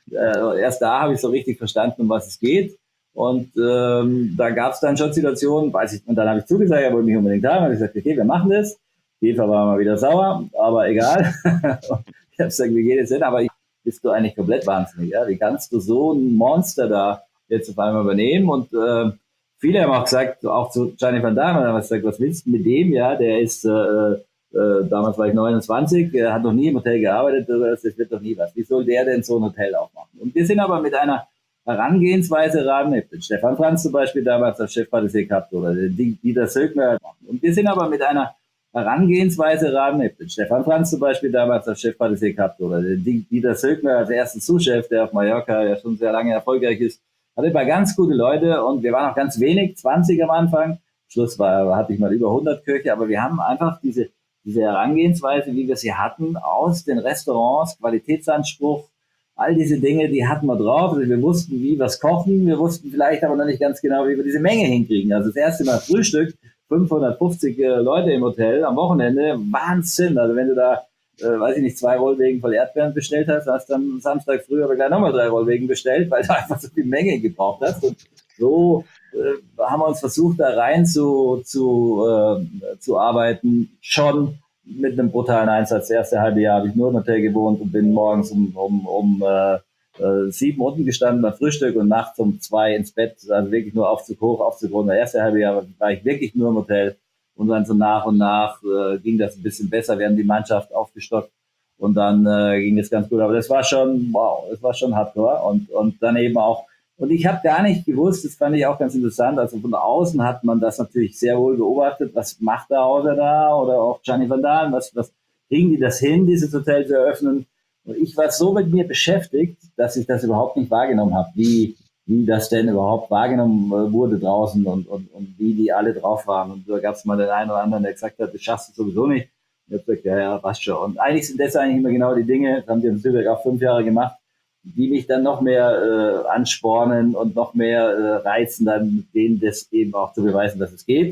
äh, erst da habe ich so richtig verstanden, um was es geht. Und ähm, da gab es dann schon Situationen, weiß ich, und dann habe ich zugesagt, er wollte mich unbedingt haben, habe gesagt, okay, wir machen das. Käfer war mal wieder sauer, aber egal. Ich habe gesagt, wie geht es denn? Aber ich, bist du eigentlich komplett wahnsinnig, ja? Wie kannst du so ein Monster da jetzt auf einmal übernehmen? Und äh, viele haben auch gesagt, auch zu Gianni Van Damme, haben gesagt, was willst du mit dem? Ja, der ist, äh, äh, damals war ich neunundzwanzig, er hat noch nie im Hotel gearbeitet, das wird doch nie was. Wie soll der denn so ein Hotel aufmachen? Und wir sind aber mit einer Herangehensweise ran, mit Stefan Franz zum Beispiel damals als Chefpatissier gehabt, oder Dieter Söckner. Und wir sind aber mit einer Herangehensweise ran, mit Stefan Franz zum Beispiel damals als Chefpatissier gehabt, oder Dieter Söckner als ersten Sous-Chef, der auf Mallorca ja schon sehr lange erfolgreich ist. Hatte ein paar ganz gute Leute und wir waren auch ganz wenig, zwanzig am Anfang. Am Schluss war, hatte ich mal über hundert Köche, aber wir haben einfach diese, diese Herangehensweise, wie wir sie hatten, aus den Restaurants, Qualitätsanspruch, all diese Dinge, die hatten wir drauf. Also wir wussten, wie wir es kochen, wir wussten vielleicht aber noch nicht ganz genau, wie wir diese Menge hinkriegen. Also das erste Mal Frühstück, fünfhundertfünfzig äh, Leute im Hotel am Wochenende, Wahnsinn. Also wenn du da Äh, weiß ich nicht, zwei Rollwegen voll Erdbeeren bestellt hast, hast dann Samstag früh aber gleich nochmal drei Rollwegen bestellt, weil du einfach so viel Menge gebraucht hast. Und so äh, haben wir uns versucht, da rein zu, zu, äh, zu arbeiten, schon mit einem brutalen Einsatz. Das erste halbe Jahr habe ich nur im Hotel gewohnt und bin morgens um, um, um äh, äh, sieben unten gestanden beim Frühstück und nachts um zwei ins Bett, also wirklich nur Aufzug hoch, Aufzug runter. Das erste halbe Jahr war ich wirklich nur im Hotel. Und dann so nach und nach äh, ging das ein bisschen besser. Wir haben die Mannschaft aufgestockt und dann äh, ging das ganz gut. Aber das war schon, wow, das war schon hardcore. Und, und dann eben auch, und ich habe gar nicht gewusst, das fand ich auch ganz interessant, also von außen hat man das natürlich sehr wohl beobachtet, was macht der Hauser da oder auch Gianni Van Damme, was, was kriegen die das hin, dieses Hotel zu eröffnen? Und ich war so mit mir beschäftigt, dass ich das überhaupt nicht wahrgenommen habe, wie wie das denn überhaupt wahrgenommen wurde draußen und, und, und wie die alle drauf waren. Und da gab es mal den einen oder anderen, der gesagt hat, das schaffst du sowieso nicht. Und ich habe gesagt, ja, ja, passt schon. Und eigentlich sind das eigentlich immer genau die Dinge, das haben die in Zürich auch fünf Jahre gemacht, die mich dann noch mehr äh, anspornen und noch mehr äh, reizen, dann denen das eben auch zu beweisen, dass es geht.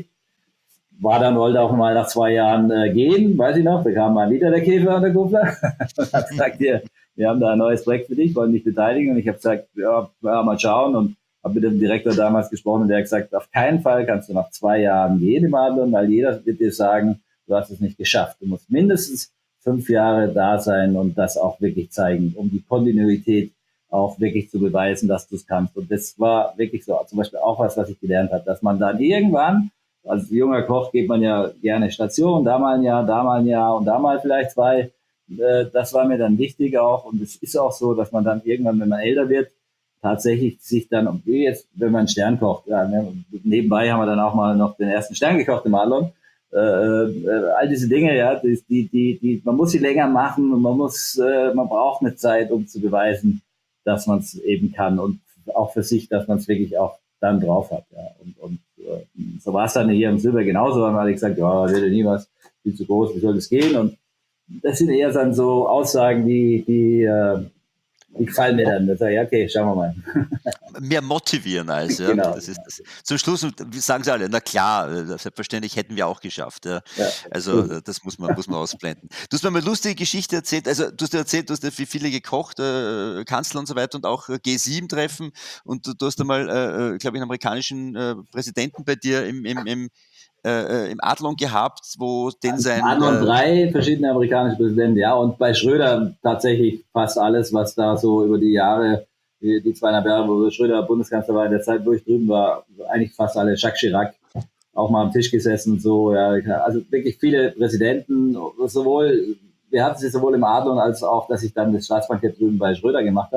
War dann, wollte auch mal nach zwei Jahren äh, gehen, weiß ich noch, da kam mal wieder der Käfer und der Kuppler und hat gesagt, hier, wir haben da ein neues Projekt für dich, wollen dich beteiligen. Und ich habe gesagt, ja, ja, mal schauen. Und habe mit dem Direktor damals gesprochen und der hat gesagt, auf keinen Fall kannst du nach zwei Jahren gehen im Adlon, weil jeder wird dir sagen, du hast es nicht geschafft. Du musst mindestens fünf Jahre da sein und das auch wirklich zeigen, um die Kontinuität auch wirklich zu beweisen, dass du es kannst. Und das war wirklich so, zum Beispiel auch was, was ich gelernt habe, dass man dann irgendwann, als junger Koch geht man ja gerne Station, da mal ein Jahr, da mal ein Jahr und da mal vielleicht zwei. Das war mir dann wichtig auch, und es ist auch so, dass man dann irgendwann, wenn man älter wird, tatsächlich sich dann, wie jetzt, wenn man einen Stern kocht, ja, ne, nebenbei haben wir dann auch mal noch den ersten Stern gekocht im Adlon, äh, äh, all diese Dinge, ja, die, die, die, die, man muss sie länger machen und man muss, äh, man braucht eine Zeit, um zu beweisen, dass man es eben kann, und auch für sich, dass man es wirklich auch dann drauf hat, ja, und, und äh, so war es dann hier im Silber genauso, dann habe ich gesagt, ja, das wird nie was, viel zu groß, wie soll das gehen? Und das sind eher dann so Aussagen, die, die, äh, die gefallen mir dann. Da sage ich, okay, schauen wir mal. Mehr motivieren als, ja. Genau. Das ist das. Zum Schluss sagen sie alle, na klar, selbstverständlich hätten wir auch geschafft. Ja. Ja. Also das muss man, muss man ausblenden. Du hast mir mal eine lustige Geschichte erzählt, also du hast ja erzählt, du hast ja für viele gekocht, äh, Kanzler und so weiter und auch G sieben Treffen, und du, du hast einmal, äh, glaube ich, einen amerikanischen äh, Präsidenten bei dir im, im, im Äh, im Adlon gehabt, wo den sein... Adlon äh, drei verschiedene amerikanische Präsidenten, ja, und bei Schröder tatsächlich fast alles, was da so über die Jahre, die, die zweieinhalb Jahre, wo Schröder Bundeskanzler war, in der Zeit, wo ich drüben war, eigentlich fast alle, Jacques Chirac, auch mal am Tisch gesessen, so, ja, also wirklich viele Präsidenten, sowohl, wir hatten sie sowohl im Adlon als auch, dass ich dann das Staatsbankett drüben bei Schröder gemacht habe.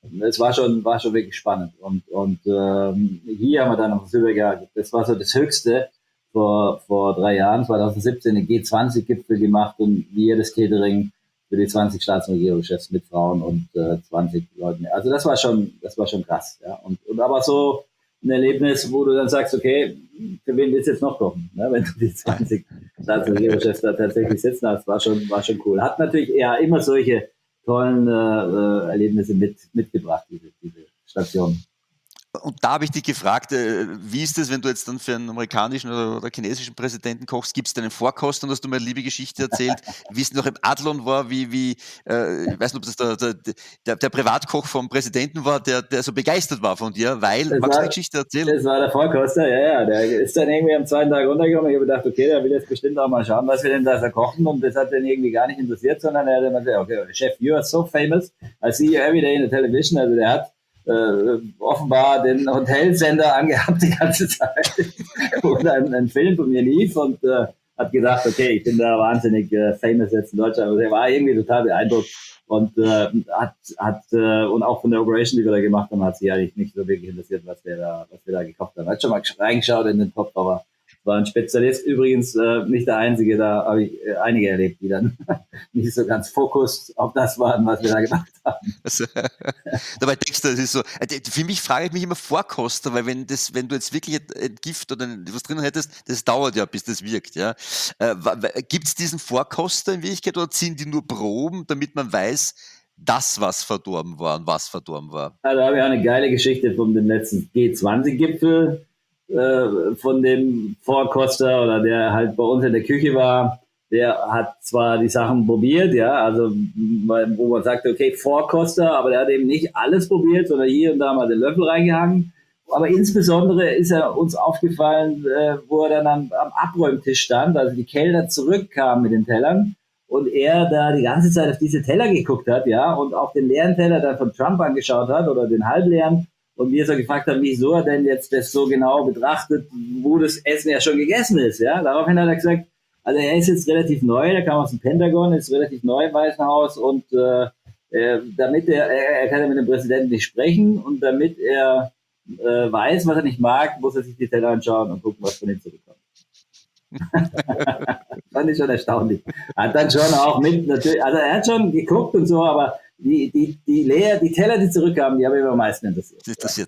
es war schon, war schon wirklich spannend. Und, und ähm, hier haben wir dann auf Silberjahr, das war so das Höchste vor, vor drei Jahren, zwanzig siebzehn, den G zwanzig Gipfel gemacht und wir das Catering für die zwanzig Staats- und Regierungschefs mit Frauen und äh, zwanzig Leuten. Also das war schon, das war schon krass. Ja. Und, und aber so ein Erlebnis, wo du dann sagst, okay, für wen willst du jetzt noch kochen? Ne? Wenn du die zwanzig Staats- und Regierungschefs da tatsächlich sitzen hast, war schon, war schon cool. Hat natürlich eher immer solche tollen äh, Erlebnisse mit, mitgebracht, diese, diese Station. Und da habe ich dich gefragt, äh, wie ist es, wenn du jetzt dann für einen amerikanischen oder, oder chinesischen Präsidenten kochst, gibt es deinen Vorkosten, hast du mir eine liebe Geschichte erzählt, wie es noch im Adlon war, wie, wie äh, ich weiß nicht, ob das der, der, der, der Privatkoch vom Präsidenten war, der, der so begeistert war von dir, weil, das magst war, du die Geschichte erzählen? Das war der Vorkoster, ja, ja, der ist dann irgendwie am zweiten Tag runtergekommen. Ich habe gedacht, okay, der will jetzt bestimmt auch mal schauen, was wir denn da so kochen, und das hat den irgendwie gar nicht interessiert, sondern er hat immer gesagt, okay, Chef, you are so famous, I see you every day in the television, also der hat Äh, offenbar den Hotelsender angehabt die ganze Zeit, wo ein, ein Film von mir lief, und äh, hat gedacht, okay, ich bin da wahnsinnig äh, famous jetzt in Deutschland. Also er war irgendwie total beeindruckt und äh, hat, hat äh, und auch von der Operation, die wir da gemacht haben, hat sich eigentlich nicht so wirklich interessiert, was wir da, was wir da gekocht haben. Hat schon mal reingeschaut in den Topf, aber war ein Spezialist, übrigens äh, nicht der Einzige, da habe ich äh, einige erlebt, die dann nicht so ganz fokussiert auf das waren, was wir da gemacht haben. Also, dabei denkst du, das ist so, für mich frage ich mich immer Vorkoster, weil wenn das, wenn du jetzt wirklich ein Gift oder was drin hättest, das dauert ja, bis das wirkt, ja. Äh, gibt es diesen Vorkoster in Wirklichkeit oder ziehen die nur Proben, damit man weiß, das, was verdorben war und was verdorben war? Also, da habe ich auch eine geile Geschichte von dem letzten G zwanzig Gipfel. Von dem Vorkoster, oder der halt bei uns in der Küche war, der hat zwar die Sachen probiert, ja, also wo man sagt, okay, Vorkoster, aber der hat eben nicht alles probiert, sondern hier und da mal den Löffel reingehangen. Aber insbesondere ist er uns aufgefallen, wo er dann am, am Abräumtisch stand, also die Kellner zurückkamen mit den Tellern und er da die ganze Zeit auf diese Teller geguckt hat, ja, und auch den leeren Teller dann von Trump angeschaut hat oder den halbleeren. Und wir so gefragt haben, wieso er denn jetzt das so genau betrachtet, wo das Essen ja schon gegessen ist. Ja? Daraufhin hat er gesagt, also er ist jetzt relativ neu, der kam aus dem Pentagon, ist relativ neu im Weißen Haus, und äh, damit er, er kann ja mit dem Präsidenten nicht sprechen, und damit er äh, weiß, was er nicht mag, muss er sich die Teller anschauen und gucken, was von ihm zurückkommt. Fand ich schon erstaunlich. Hat dann schon auch mit, natürlich, also er hat schon geguckt und so, aber die, die, die Leer, die Teller, die zurückkamen, die haben mich am meisten interessiert. interessiert.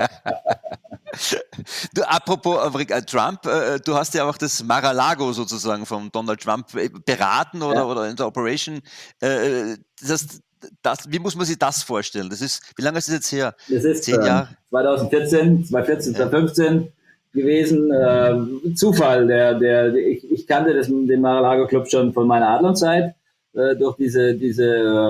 Du, apropos äh, Trump, äh, du hast ja auch das Mar-a-Lago sozusagen von Donald Trump beraten oder, ja. oder in der Operation. Äh, das heißt, das, wie muss man sich das vorstellen? Das ist, wie lange ist das jetzt her? Das ist Zehn äh, Jahre? zwanzig vierzehn, zwanzig vierzehn, zwanzig fünfzehn gewesen. Äh, Zufall. Der, der, ich, ich kannte das, den Mar-a-Lago Club schon von meiner Adlon-Zeit. Durch diese, diese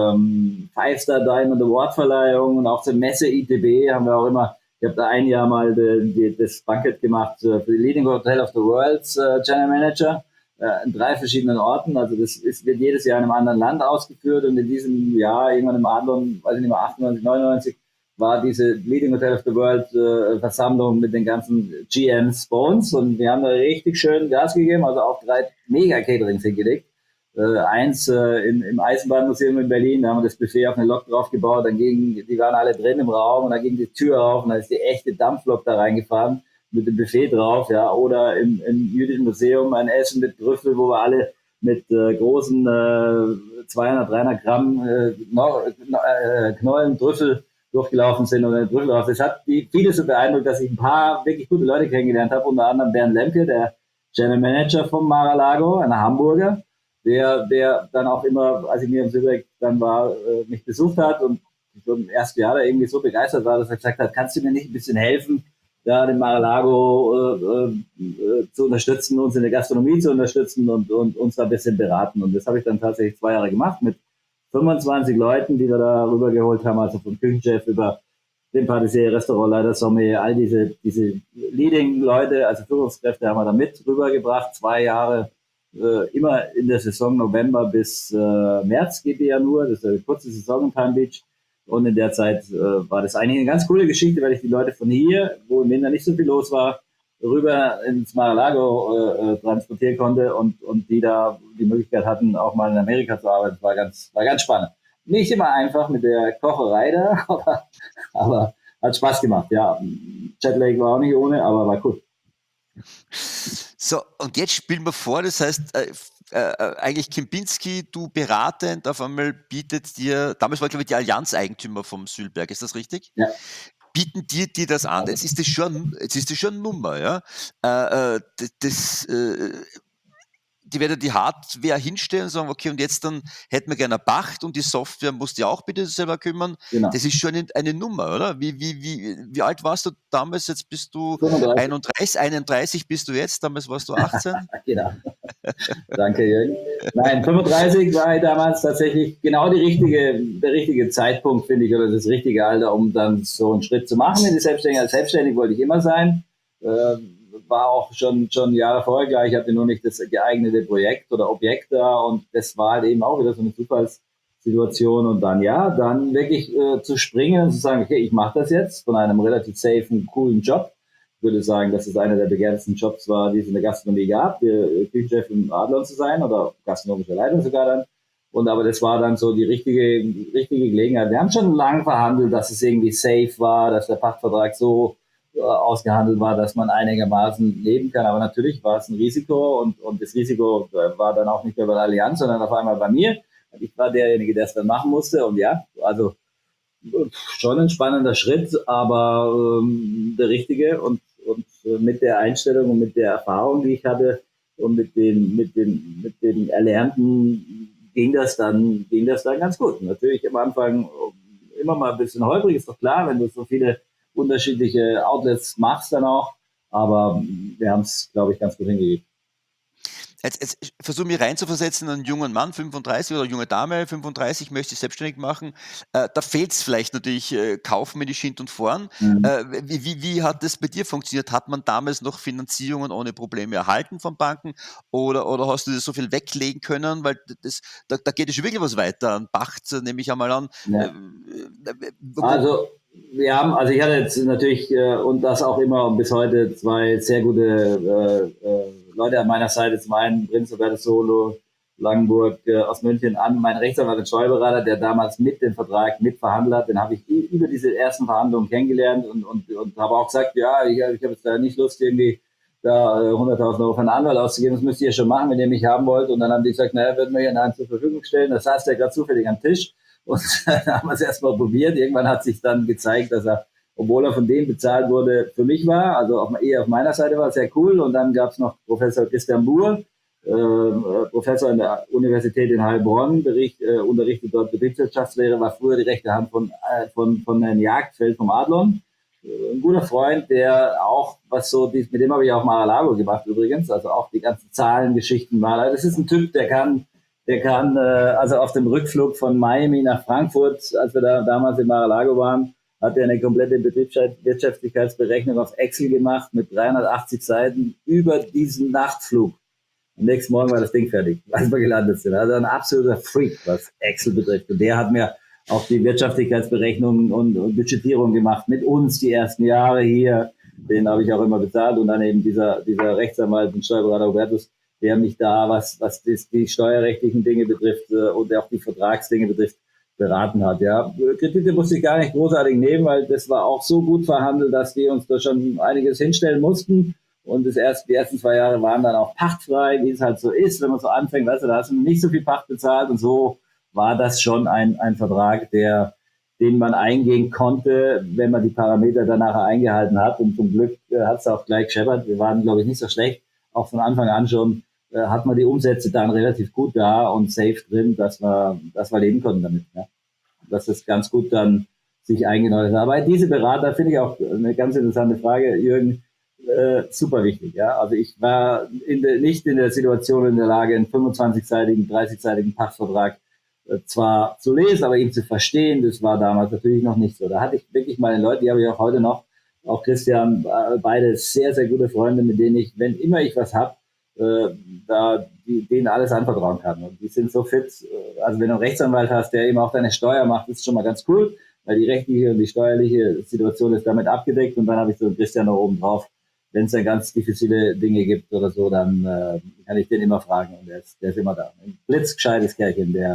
ähm, Five-Star Diamond Award Verleihung und auch zur Messe I T B haben wir auch immer, ich habe da ein Jahr mal de, de, das Banquet gemacht äh, für die Leading Hotel of the World's äh, General Manager äh, in drei verschiedenen Orten. Also das ist, wird jedes Jahr in einem anderen Land ausgeführt, und in diesem Jahr, irgendwann im Adlon, weiß ich nicht mehr, achtundneunzig, neunundneunzig, war diese Leading Hotel of the World äh, Versammlung mit den ganzen G Ms bei uns, und wir haben da richtig schön Gas gegeben, also auch drei Mega-Caterings hingelegt. Äh, eins äh, im, im Eisenbahnmuseum in Berlin, da haben wir das Buffet auf eine Lok draufgebaut, dann ging, die waren alle drin im Raum, und dann ging die Tür auf und da ist die echte Dampflok da reingefahren mit dem Buffet drauf, ja, oder im, im Jüdischen Museum ein Essen mit Trüffel, wo wir alle mit äh, großen äh, zweihundert, dreihundert Gramm äh, no, äh, Knollen Trüffel durchgelaufen sind und Trüffel drauf. Das hat die, viele so beeindruckt, dass ich ein paar wirklich gute Leute kennengelernt habe, unter anderem Bernd Lemke, der General Manager vom Mar-a-Lago, ein Hamburger, der, der dann auch immer, als ich mir im Silberg dann war, äh, mich besucht hat und so im ersten Jahr da irgendwie so begeistert war, dass er gesagt hat, kannst du mir nicht ein bisschen helfen, da den Mar-a-Lago äh, äh, zu unterstützen, uns in der Gastronomie zu unterstützen und, und uns da ein bisschen beraten. Und das habe ich dann tatsächlich zwei Jahre gemacht mit fünfundzwanzig Leuten, die wir da rübergeholt haben, also vom Küchenchef über den Patissier, Restaurantleiter, Sommelier, all diese, diese Leading-Leute, also Führungskräfte haben wir da mit rübergebracht, zwei Jahre. Äh, immer in der Saison November bis äh, März geht die ja nur, das ist eine kurze Saison in Palm Beach, und in der Zeit äh, war das eigentlich eine ganz coole Geschichte, weil ich die Leute von hier, wo im Winter nicht so viel los war, rüber ins Mar-a-Lago äh, transportieren konnte, und, und die da die Möglichkeit hatten, auch mal in Amerika zu arbeiten. Das war ganz, war ganz spannend. nicht immer einfach mit der Kocherei da, aber, aber hat Spaß gemacht, ja. Jetlag war auch nicht ohne, aber war cool. So, und jetzt spielen wir vor, das heißt, äh, äh, eigentlich Kempinski, du beratend, auf einmal bietet dir, damals war glaube ich die Allianz-Eigentümer vom Sülberg, ist das richtig? Ja. Bieten dir die das an? Jetzt ist das schon, jetzt ist das schon eine Nummer, ja. Äh, äh, das, das äh, die werden die Hardware hinstellen und sagen, okay, und jetzt dann hätten wir gerne eine Pacht und die Software musst du ja auch bitte selber kümmern. Genau. Das ist schon eine, eine Nummer, oder? Wie, wie, wie, wie alt warst du damals? Jetzt bist du fünfunddreißig. einunddreißig, einunddreißig bist du jetzt, damals warst du achtzehn. Genau. Danke, Jürgen. Nein, fünfunddreißig war ich damals tatsächlich genau die richtige, der richtige Zeitpunkt, finde ich, oder das richtige Alter, um dann so einen Schritt zu machen in die Selbstständigkeit. Als selbstständig wollte ich immer sein. Ähm, war auch schon, schon Jahre vorher gleich, ich hatte nur nicht das geeignete Projekt oder Objekt da und das war halt eben auch wieder so eine Zufallssituation und dann ja, dann wirklich äh, zu springen und zu sagen, okay, ich mache das jetzt von einem relativ safen, coolen Job. Ich würde sagen, dass es einer der begehrtesten Jobs war, die es in der Gastronomie gab, der Küchenchef im Adlon zu sein oder gastronomischer Leiter sogar dann. Und aber das war dann so die richtige, richtige Gelegenheit. Wir haben schon lange verhandelt, dass es irgendwie safe war, dass der Pachtvertrag so ausgehandelt war, dass man einigermaßen leben kann. Aber natürlich war es ein Risiko und, und das Risiko war dann auch nicht mehr bei der Allianz, sondern auf einmal bei mir. Ich war derjenige, der es dann machen musste. Und ja, also schon ein spannender Schritt, aber ähm, der richtige und, und mit der Einstellung und mit der Erfahrung, die ich hatte und mit den, mit den, mit den Erlernten ging das dann, ging das dann ganz gut. Natürlich am Anfang immer mal ein bisschen holprig, ist doch klar, wenn du so viele unterschiedliche Outlets machst dann auch, aber wir haben es, glaube ich, ganz gut hingekriegt. Jetzt, jetzt versuche mich reinzuversetzen, einen jungen Mann, fünfunddreißig oder junge Dame, fünfunddreißig, möchte sich selbstständig machen. Äh, da fehlt es vielleicht natürlich, äh, kaufen wir die Schint und vorn. Mhm. Äh, wie, wie, wie hat das bei dir funktioniert? Hat man damals noch Finanzierungen ohne Probleme erhalten von Banken oder, oder hast du das so viel weglegen können? Weil das, da, da geht es schon wirklich was weiter. An Pacht nehme ich einmal an. Ja. Äh, also wir haben, also ich hatte jetzt natürlich äh, und das auch immer bis heute zwei sehr gute äh, äh, Leute an meiner Seite. Zum einen Prinz Roberto Solo, Langenburg äh, aus München an, mein Rechtsanwalt und Steuerberater, der damals mit dem Vertrag mitverhandelt hat. Den habe ich über diese ersten Verhandlungen kennengelernt und, und, und habe auch gesagt, ja, ich, ich habe jetzt da nicht Lust, irgendwie da äh, hunderttausend Euro für einen Anwalt auszugeben. Das müsst ihr schon machen, wenn ihr mich haben wollt. Und dann haben die gesagt, naja, würden wir hier einen zur Verfügung stellen. Das saß der gerade zufällig am Tisch. Und dann haben wir es erstmal probiert. Irgendwann hat sich dann gezeigt, dass er, obwohl er von denen bezahlt wurde, für mich war, also auf, eher auf meiner Seite war, sehr cool. Und dann gab es noch Professor Christian Buhr, äh, Professor an der Universität in Heilbronn, bericht, äh, unterrichtet dort Betriebswirtschaftslehre, war früher die rechte Hand von, äh, von, von Herrn Jagdfeld vom Adlon. Äh, ein guter Freund, der auch, was so, die, mit dem habe ich auch Mar-a-Lago gemacht übrigens, also auch die ganzen Zahlengeschichten. Das ist ein Typ, der kann Der kann, äh, also auf dem Rückflug von Miami nach Frankfurt, als wir da damals in Mar-a-Lago waren, hat er eine komplette Betriebswirtschaftlichkeitsberechnung auf Excel gemacht mit dreihundertachtzig Seiten über diesen Nachtflug. Am nächsten Morgen war das Ding fertig, als wir gelandet sind. Also ein absoluter Freak, was Excel betrifft. Und der hat mir auch die Wirtschaftlichkeitsberechnungen und, und Budgetierung gemacht mit uns die ersten Jahre hier. Den habe ich auch immer bezahlt. Und dann eben dieser, dieser Rechtsanwalt und Steuerberater Hubertus, der mich da, was, was das, die steuerrechtlichen Dinge betrifft äh, und auch die Vertragsdinge betrifft, beraten hat. Ja, Kredite musste ich gar nicht großartig nehmen, weil das war auch so gut verhandelt, dass die uns da schon einiges hinstellen mussten. Und das erste, die ersten zwei Jahre waren dann auch pachtfrei, wie es halt so ist, wenn man so anfängt, weißt du, da hast du nicht so viel Pacht bezahlt und so war das schon ein, ein Vertrag, der, den man eingehen konnte, wenn man die Parameter danach eingehalten hat. Und zum Glück äh, hat es auch gleich gescheppert. Wir waren, glaube ich, nicht so schlecht. Auch von Anfang an schon äh, hat man die Umsätze dann relativ gut da und safe drin, dass wir, dass wir leben konnten damit. Ja. Dass das ganz gut dann sich eingenordet hat. Aber diese Berater finde ich auch eine ganz interessante Frage, Jürgen. Äh, super wichtig, ja. Also ich war in de, nicht in der Situation in der Lage, einen fünfundzwanzigseitigen, dreißigseitigen Pachtvertrag äh, zwar zu lesen, aber ihn zu verstehen. Das war damals natürlich noch nicht so. Da hatte ich wirklich meine Leute, die habe ich auch heute noch, auch Christian, äh, beide sehr, sehr gute Freunde, mit denen ich, wenn immer ich was hab, äh, da die, denen alles anvertrauen kann. Und die sind so fit. Äh, also wenn du einen Rechtsanwalt hast, der eben auch deine Steuer macht, ist schon mal ganz cool, weil die rechtliche und die steuerliche Situation ist damit abgedeckt. Und dann habe ich so einen Christian noch oben drauf. Wenn es dann ganz diffizile Dinge gibt oder so, dann äh, kann ich den immer fragen und der ist, der ist immer da. Ein blitzgescheites Kerlchen, der,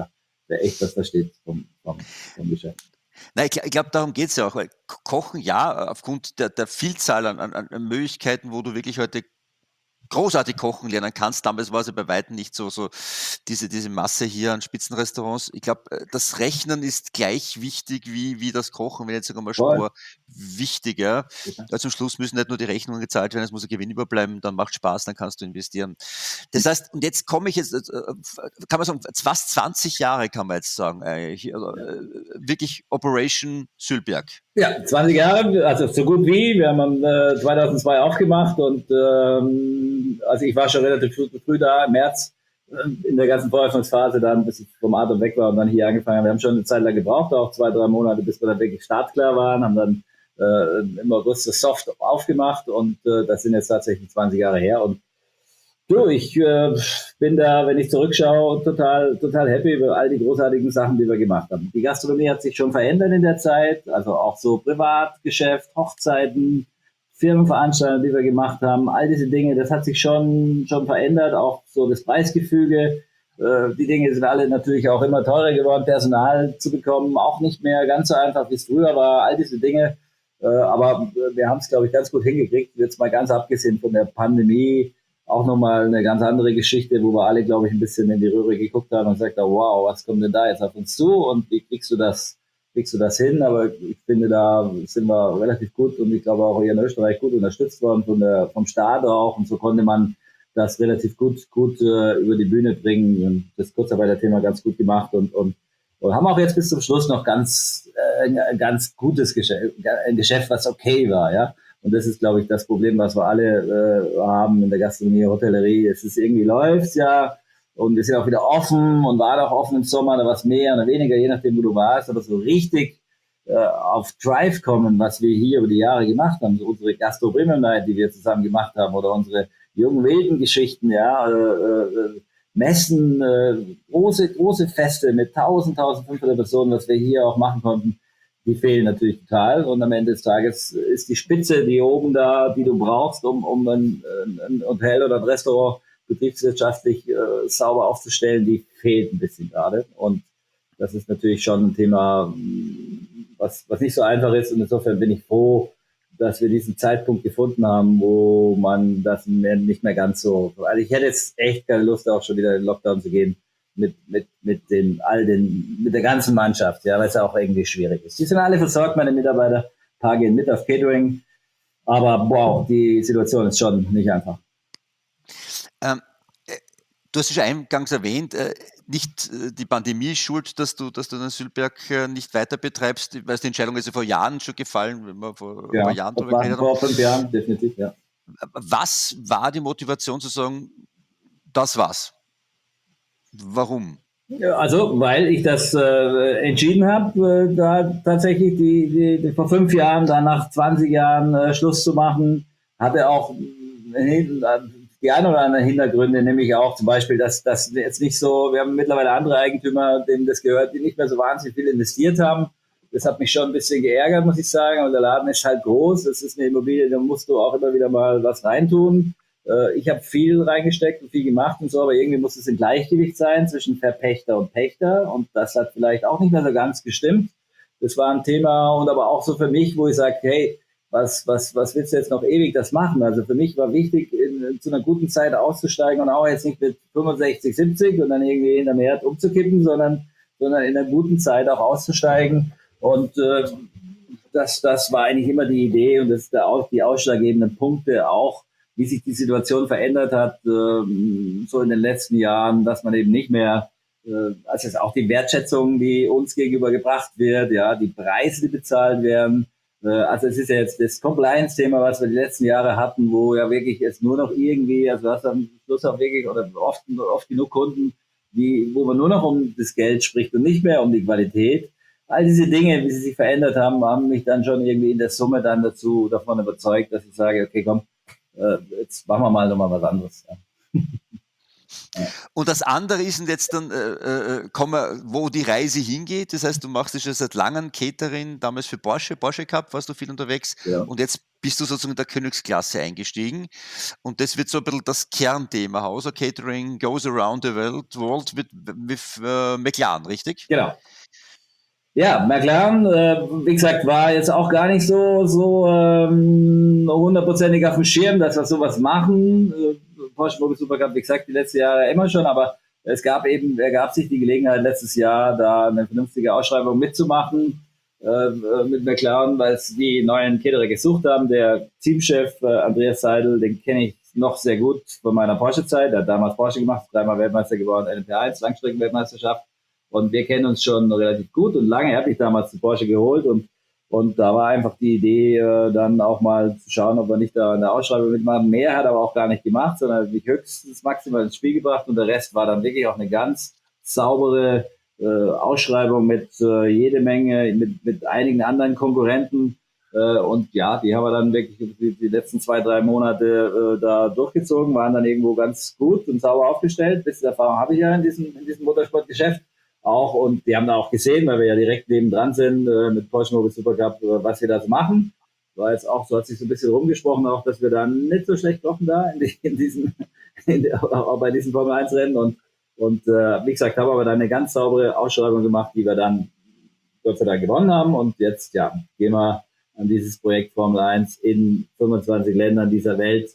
der echt was versteht vom, vom, vom Geschäft. Nein, ich, ich glaube, darum geht es ja auch, weil Kochen, ja, aufgrund der, der Vielzahl an, an, an Möglichkeiten, wo du wirklich heute großartig kochen lernen kannst. Damals war es ja bei weitem nicht so, so diese, diese Masse hier an Spitzenrestaurants. Ich glaube, das Rechnen ist gleich wichtig wie, wie das Kochen, wenn jetzt sogar mal Spur wichtiger. Ja. Zum Schluss müssen nicht nur die Rechnungen gezahlt werden, es muss ein Gewinn überbleiben, dann macht Spaß, dann kannst du investieren. Das heißt, und jetzt komme ich jetzt, kann man sagen, fast zwanzig Jahre kann man jetzt sagen, eigentlich, also, ja. Wirklich Operation Sülberg. Ja, zwanzig Jahre, also so gut wie. Wir haben äh, zweitausendzwei aufgemacht und ähm, also ich war schon relativ früh, früh da, im März, äh, in der ganzen Voröffnungsphase dann, bis ich vom Atem weg war und dann hier angefangen habe. Wir haben schon eine Zeit lang gebraucht, auch zwei, drei Monate, bis wir dann wirklich startklar waren, haben dann äh, im August das Soft aufgemacht und äh, das sind jetzt tatsächlich zwanzig Jahre her und du, ich äh, bin da, wenn ich zurückschaue, total, total happy über all die großartigen Sachen, die wir gemacht haben. Die Gastronomie hat sich schon verändert in der Zeit, also auch so Privatgeschäft, Hochzeiten, Firmenveranstaltungen, die wir gemacht haben, all diese Dinge, das hat sich schon, schon verändert, auch so das Preisgefüge. Äh, die Dinge sind alle natürlich auch immer teurer geworden, Personal zu bekommen, auch nicht mehr ganz so einfach, wie es früher war, all diese Dinge. Äh, aber wir haben es, glaube ich, ganz gut hingekriegt, jetzt mal ganz abgesehen von der Pandemie, auch nochmal eine ganz andere Geschichte, wo wir alle, glaube ich, ein bisschen in die Röhre geguckt haben und gesagt haben, wow, was kommt denn da jetzt auf uns zu und wie kriegst du das, kriegst du das hin? Aber ich finde, da sind wir relativ gut und ich glaube auch hier in Österreich gut unterstützt worden von der, vom Staat auch und so konnte man das relativ gut, gut äh, über die Bühne bringen und das Kurzarbeiterthema ganz gut gemacht und, und, und haben auch jetzt bis zum Schluss noch ganz, äh, ein ganz gutes Geschäft, ein Geschäft, was okay war, ja. Und das ist, glaube ich, das Problem, was wir alle äh, haben in der Gastronomie, Hotellerie. Es ist irgendwie läuft's ja und wir sind auch wieder offen und waren auch offen im Sommer, da war es mehr oder weniger, je nachdem, wo du warst. Aber so richtig äh, auf Drive kommen, was wir hier über die Jahre gemacht haben, so unsere Gastro Premium Night, die wir zusammen gemacht haben oder unsere jungen wilden Geschichten, ja, äh, äh, Messen, äh, große, große Feste mit tausend, tausendfünfhundert Personen, was wir hier auch machen konnten. Die fehlen natürlich total und am Ende des Tages ist die Spitze, die oben da, die du brauchst, um, um ein, ein Hotel oder ein Restaurant betriebswirtschaftlich äh, sauber aufzustellen, die fehlt ein bisschen gerade und das ist natürlich schon ein Thema, was, was nicht so einfach ist und insofern bin ich froh, dass wir diesen Zeitpunkt gefunden haben, wo man das nicht mehr ganz so, also ich hätte jetzt echt keine Lust, auch schon wieder in den Lockdown zu gehen, mit, mit, mit den, all den, mit der ganzen Mannschaft, ja, weil es ja auch irgendwie schwierig ist. Die sind alle versorgt, meine Mitarbeiter, ein paar gehen mit auf Catering, aber wow, die Situation ist schon nicht einfach. Ähm, du hast es schon eingangs erwähnt, äh, nicht äh, die Pandemie ist schuld, dass du, dass du den Sülberg äh, nicht weiter betreibst. Ich weiß, die Entscheidung ist ja vor Jahren schon gefallen, wenn wir vor ja, ein paar Jahren drüber geredet haben. Vor fünf Jahren, definitiv, ja. Was war die Motivation zu sagen, das war's? Warum? Also, weil ich das äh, entschieden habe, äh, da tatsächlich die, die, die vor fünf Jahren, dann nach zwanzig Jahren äh, Schluss zu machen, hatte auch äh, die ein oder anderen Hintergründe, nämlich auch zum Beispiel, dass das jetzt nicht so, wir haben mittlerweile andere Eigentümer, denen das gehört, die nicht mehr so wahnsinnig viel investiert haben. Das hat mich schon ein bisschen geärgert, muss ich sagen. Und der Laden ist halt groß, das ist eine Immobilie, da musst du auch immer wieder mal was reintun. Ich habe viel reingesteckt und viel gemacht und so, aber irgendwie muss es im Gleichgewicht sein zwischen Verpächter und Pächter und das hat vielleicht auch nicht mehr so ganz gestimmt. Das war ein Thema und aber auch so für mich, wo ich sage, hey, was, was, was willst du jetzt noch ewig das machen? Also für mich war wichtig, in, zu einer guten Zeit auszusteigen und auch jetzt nicht mit fünfundsechzig, siebzig und dann irgendwie in der Mehrheit umzukippen, sondern, sondern in einer guten Zeit auch auszusteigen und äh, das, das war eigentlich immer die Idee und das ist da auch die ausschlaggebenden Punkte auch, wie sich die Situation verändert hat, äh, so in den letzten Jahren, dass man eben nicht mehr, äh, also es auch die Wertschätzung, die uns gegenüber gebracht wird, ja, die Preise, die bezahlt werden. Äh, also es ist ja jetzt das Compliance-Thema, was wir die letzten Jahre hatten, wo ja wirklich es nur noch irgendwie, also du hast am Schluss auch wirklich, oder oft, oft genug Kunden, die, wo man nur noch um das Geld spricht und nicht mehr um die Qualität. All diese Dinge, wie sie sich verändert haben, haben mich dann schon irgendwie in der Summe dann dazu davon überzeugt, dass ich sage, okay, komm, jetzt machen wir mal nochmal was anderes. Ja. Und das andere ist jetzt dann, äh, äh, komm, wo die Reise hingeht. Das heißt, du machst ja schon seit langem Catering, damals für Porsche, Porsche Cup warst du viel unterwegs Ja. und jetzt bist du sozusagen in der Königsklasse eingestiegen. Und das wird so ein bisschen das Kernthema. Hauser Catering goes around the world, world with, with uh, McLaren, richtig? Genau. Ja, McLaren, äh, wie gesagt, war jetzt auch gar nicht so so ähm, hundertprozentig auf dem Schirm, dass wir sowas machen. Äh, Porsche Mobil Supercup, wie gesagt, die letzten Jahre immer schon, aber es gab eben, ergab sich die Gelegenheit letztes Jahr, da eine vernünftige Ausschreibung mitzumachen äh, mit McLaren, weil es die neuen Caterer gesucht haben. Der Teamchef äh, Andreas Seidel, den kenne ich noch sehr gut von meiner Porsche-Zeit. Er hat damals Porsche gemacht, dreimal Weltmeister geworden, L M P eins, Langstreckenweltmeisterschaft. Und wir kennen uns schon relativ gut und lange. Er hat mich damals zu Porsche geholt und, und da war einfach die Idee, äh, dann auch mal zu schauen, ob wir nicht da in der Ausschreibung mitmachen. Mehr hat er aber auch gar nicht gemacht, sondern mich höchstens maximal ins Spiel gebracht und der Rest war dann wirklich auch eine ganz saubere äh, Ausschreibung mit äh, jede Menge, mit, mit einigen anderen Konkurrenten. Äh, und ja, die haben wir dann wirklich die, die letzten zwei, drei Monate äh, da durchgezogen, waren dann irgendwo ganz gut und sauber aufgestellt. Ein bisschen Erfahrung habe ich ja in diesem, in diesem Motorsportgeschäft auch und die haben da auch gesehen, weil wir ja direkt nebendran sind äh, mit Porsche Mobil Supercup, äh, was wir da so machen. War jetzt auch, so hat sich so ein bisschen rumgesprochen, auch, dass wir dann nicht so schlecht kochen da in, die, in diesen, in der, auch bei diesen Formel eins Rennen und, und äh, wie gesagt, haben aber dann eine ganz saubere Ausschreibung gemacht, die wir dann Gott sei Dank gewonnen haben und jetzt, ja, gehen wir an dieses Projekt Formel eins in fünfundzwanzig Ländern dieser Welt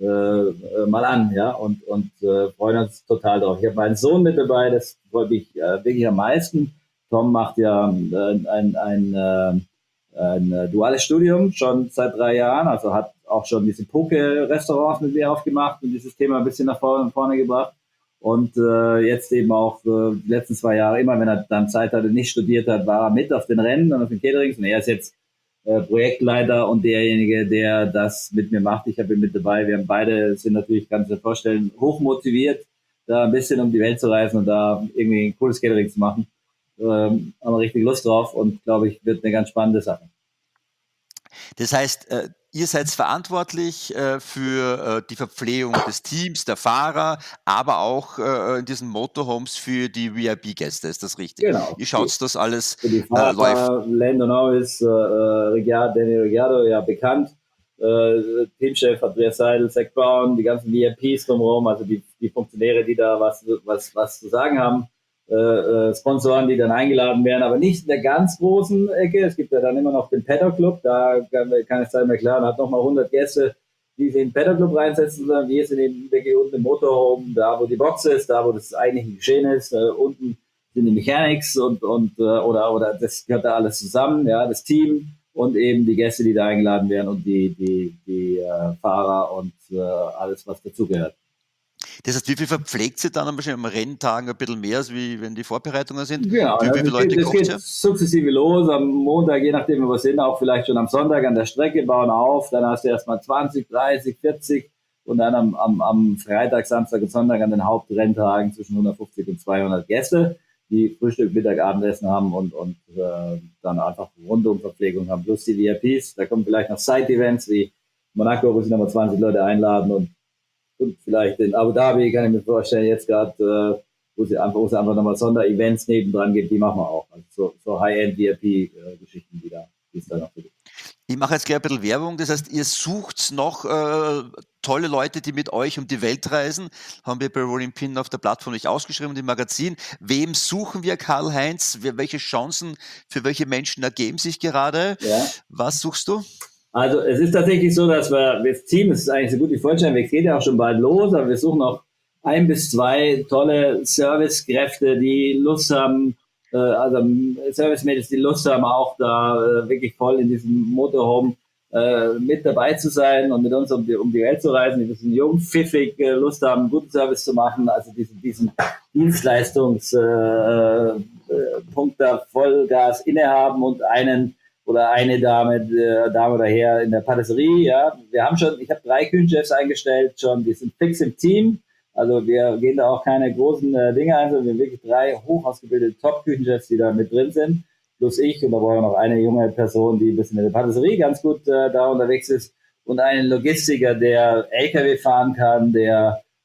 äh, mal an, ja, und, und äh, freuen uns total drauf. Ich habe meinen Sohn mit dabei, das freut mich äh, wirklich am meisten. Tom macht ja äh, ein, ein, äh, ein duales Studium schon seit drei Jahren, also hat auch schon diese Poke-Restaurants mit mir aufgemacht und dieses Thema ein bisschen nach vorne, vorne gebracht. Und äh, jetzt eben auch äh, die letzten zwei Jahre, immer wenn er dann Zeit hatte, nicht studiert hat, war er mit auf den Rennen und auf den Caterings. Und er ist jetzt äh, Projektleiter und derjenige, der das mit mir macht. Ich habe ihn mit dabei. Wir haben beide, sind natürlich, kannst du dir vorstellen, hochmotiviert, da ein bisschen um die Welt zu reisen und da irgendwie ein cooles Catering zu machen. Ähm, haben wir richtig Lust drauf und glaube ich, wird eine ganz spannende Sache. Das heißt, äh, ihr seid verantwortlich äh, für äh, die Verpflegung des Teams, der Fahrer, aber auch äh, in diesen Motorhomes für die V I P-Gäste, ist das richtig? Genau. Ihr schaut, dass das für die alles Fahrer, äh, läuft. Lando Norris, äh, Ricciardo, Daniel Ricciardo, ja bekannt, äh, Teamchef Andreas Seidel, Zach Brown, die ganzen V I Ps drumherum, also die, die Funktionäre, die da was, was, was zu sagen haben. Äh, Sponsoren, die dann eingeladen werden, aber nicht in der ganz großen Ecke. Es gibt ja dann immer noch den Paddock Club, da kann, kann es sein, McLaren hat nochmal hundert Gäste, die sich in den Paddock Club reinsetzen, sondern wir sind eben wirklich unten im Motorhome, da wo die Box ist, da wo das eigentliche Geschehen ist, äh, unten sind die Mechanics und, und äh, oder, oder das gehört da alles zusammen, ja, das Team und eben die Gäste, die da eingeladen werden und die, die, die äh, Fahrer und äh, alles, was dazugehört. Das heißt, wie viel verpflegt sie dann wahrscheinlich am Renntag ein bisschen mehr, als wie wenn die Vorbereitungen sind? Genau, wie, wie viele das Leute geht, das kocht geht ihr? sukzessive los. Am Montag, je nachdem, wo wir sind, auch vielleicht schon am Sonntag an der Strecke, bauen auf. Dann hast du erstmal zwanzig, dreißig, vierzig und dann am, am, am Freitag, Samstag und Sonntag an den Hauptrenntagen zwischen hundertfünfzig und zweihundert Gäste, die Frühstück, Mittag, Abendessen haben und, und äh, dann einfach Rundumverpflegung haben. Plus die V I Ps. Da kommen vielleicht noch Side-Events wie Monaco, wo sie nochmal zwanzig Leute einladen und Und vielleicht in Abu Dhabi, kann ich mir vorstellen, jetzt gerade, äh, wo sie einfach, wo sie einfach nochmal Sonderevents nebendran gibt, die machen wir auch. Also so, so High-End V I P-Geschichten, die da, die es da noch gibt. Ich mache jetzt gleich ein bisschen Werbung, das heißt, ihr sucht noch äh, tolle Leute, die mit euch um die Welt reisen. Haben wir bei Rolling Pin auf der Plattform nicht ausgeschrieben, im Magazin. Wem suchen wir, Karl-Heinz? Welche Chancen für welche Menschen ergeben sich gerade? Ja. Was suchst du? Also es ist tatsächlich so, dass wir, das Team, es ist eigentlich so gut wie vollständig, es geht ja auch schon bald los, aber wir suchen noch ein bis zwei tolle Servicekräfte, die Lust haben, äh, also Service-Mädels, die Lust haben, auch da äh, wirklich voll in diesem Motorhome äh, mit dabei zu sein und mit uns um die, um die Welt zu reisen, die sind jung, pfiffig, äh, Lust haben, guten Service zu machen, also diesen, diesen Dienstleistungspunkt äh, da Vollgas innehaben und einen oder eine Dame, äh, Dame oder Herr in der Patisserie, ja. Wir haben schon, ich habe drei Küchenchefs eingestellt schon, die sind fix im Team. Also wir gehen da auch keine großen äh, Dinge ein, sondern wir haben wirklich drei hoch ausgebildete Top-Küchenchefs, die da mit drin sind. Plus ich und da brauchen wir noch eine junge Person, die ein bisschen in der Patisserie ganz gut äh, da unterwegs ist und einen Logistiker, der L K W fahren kann, der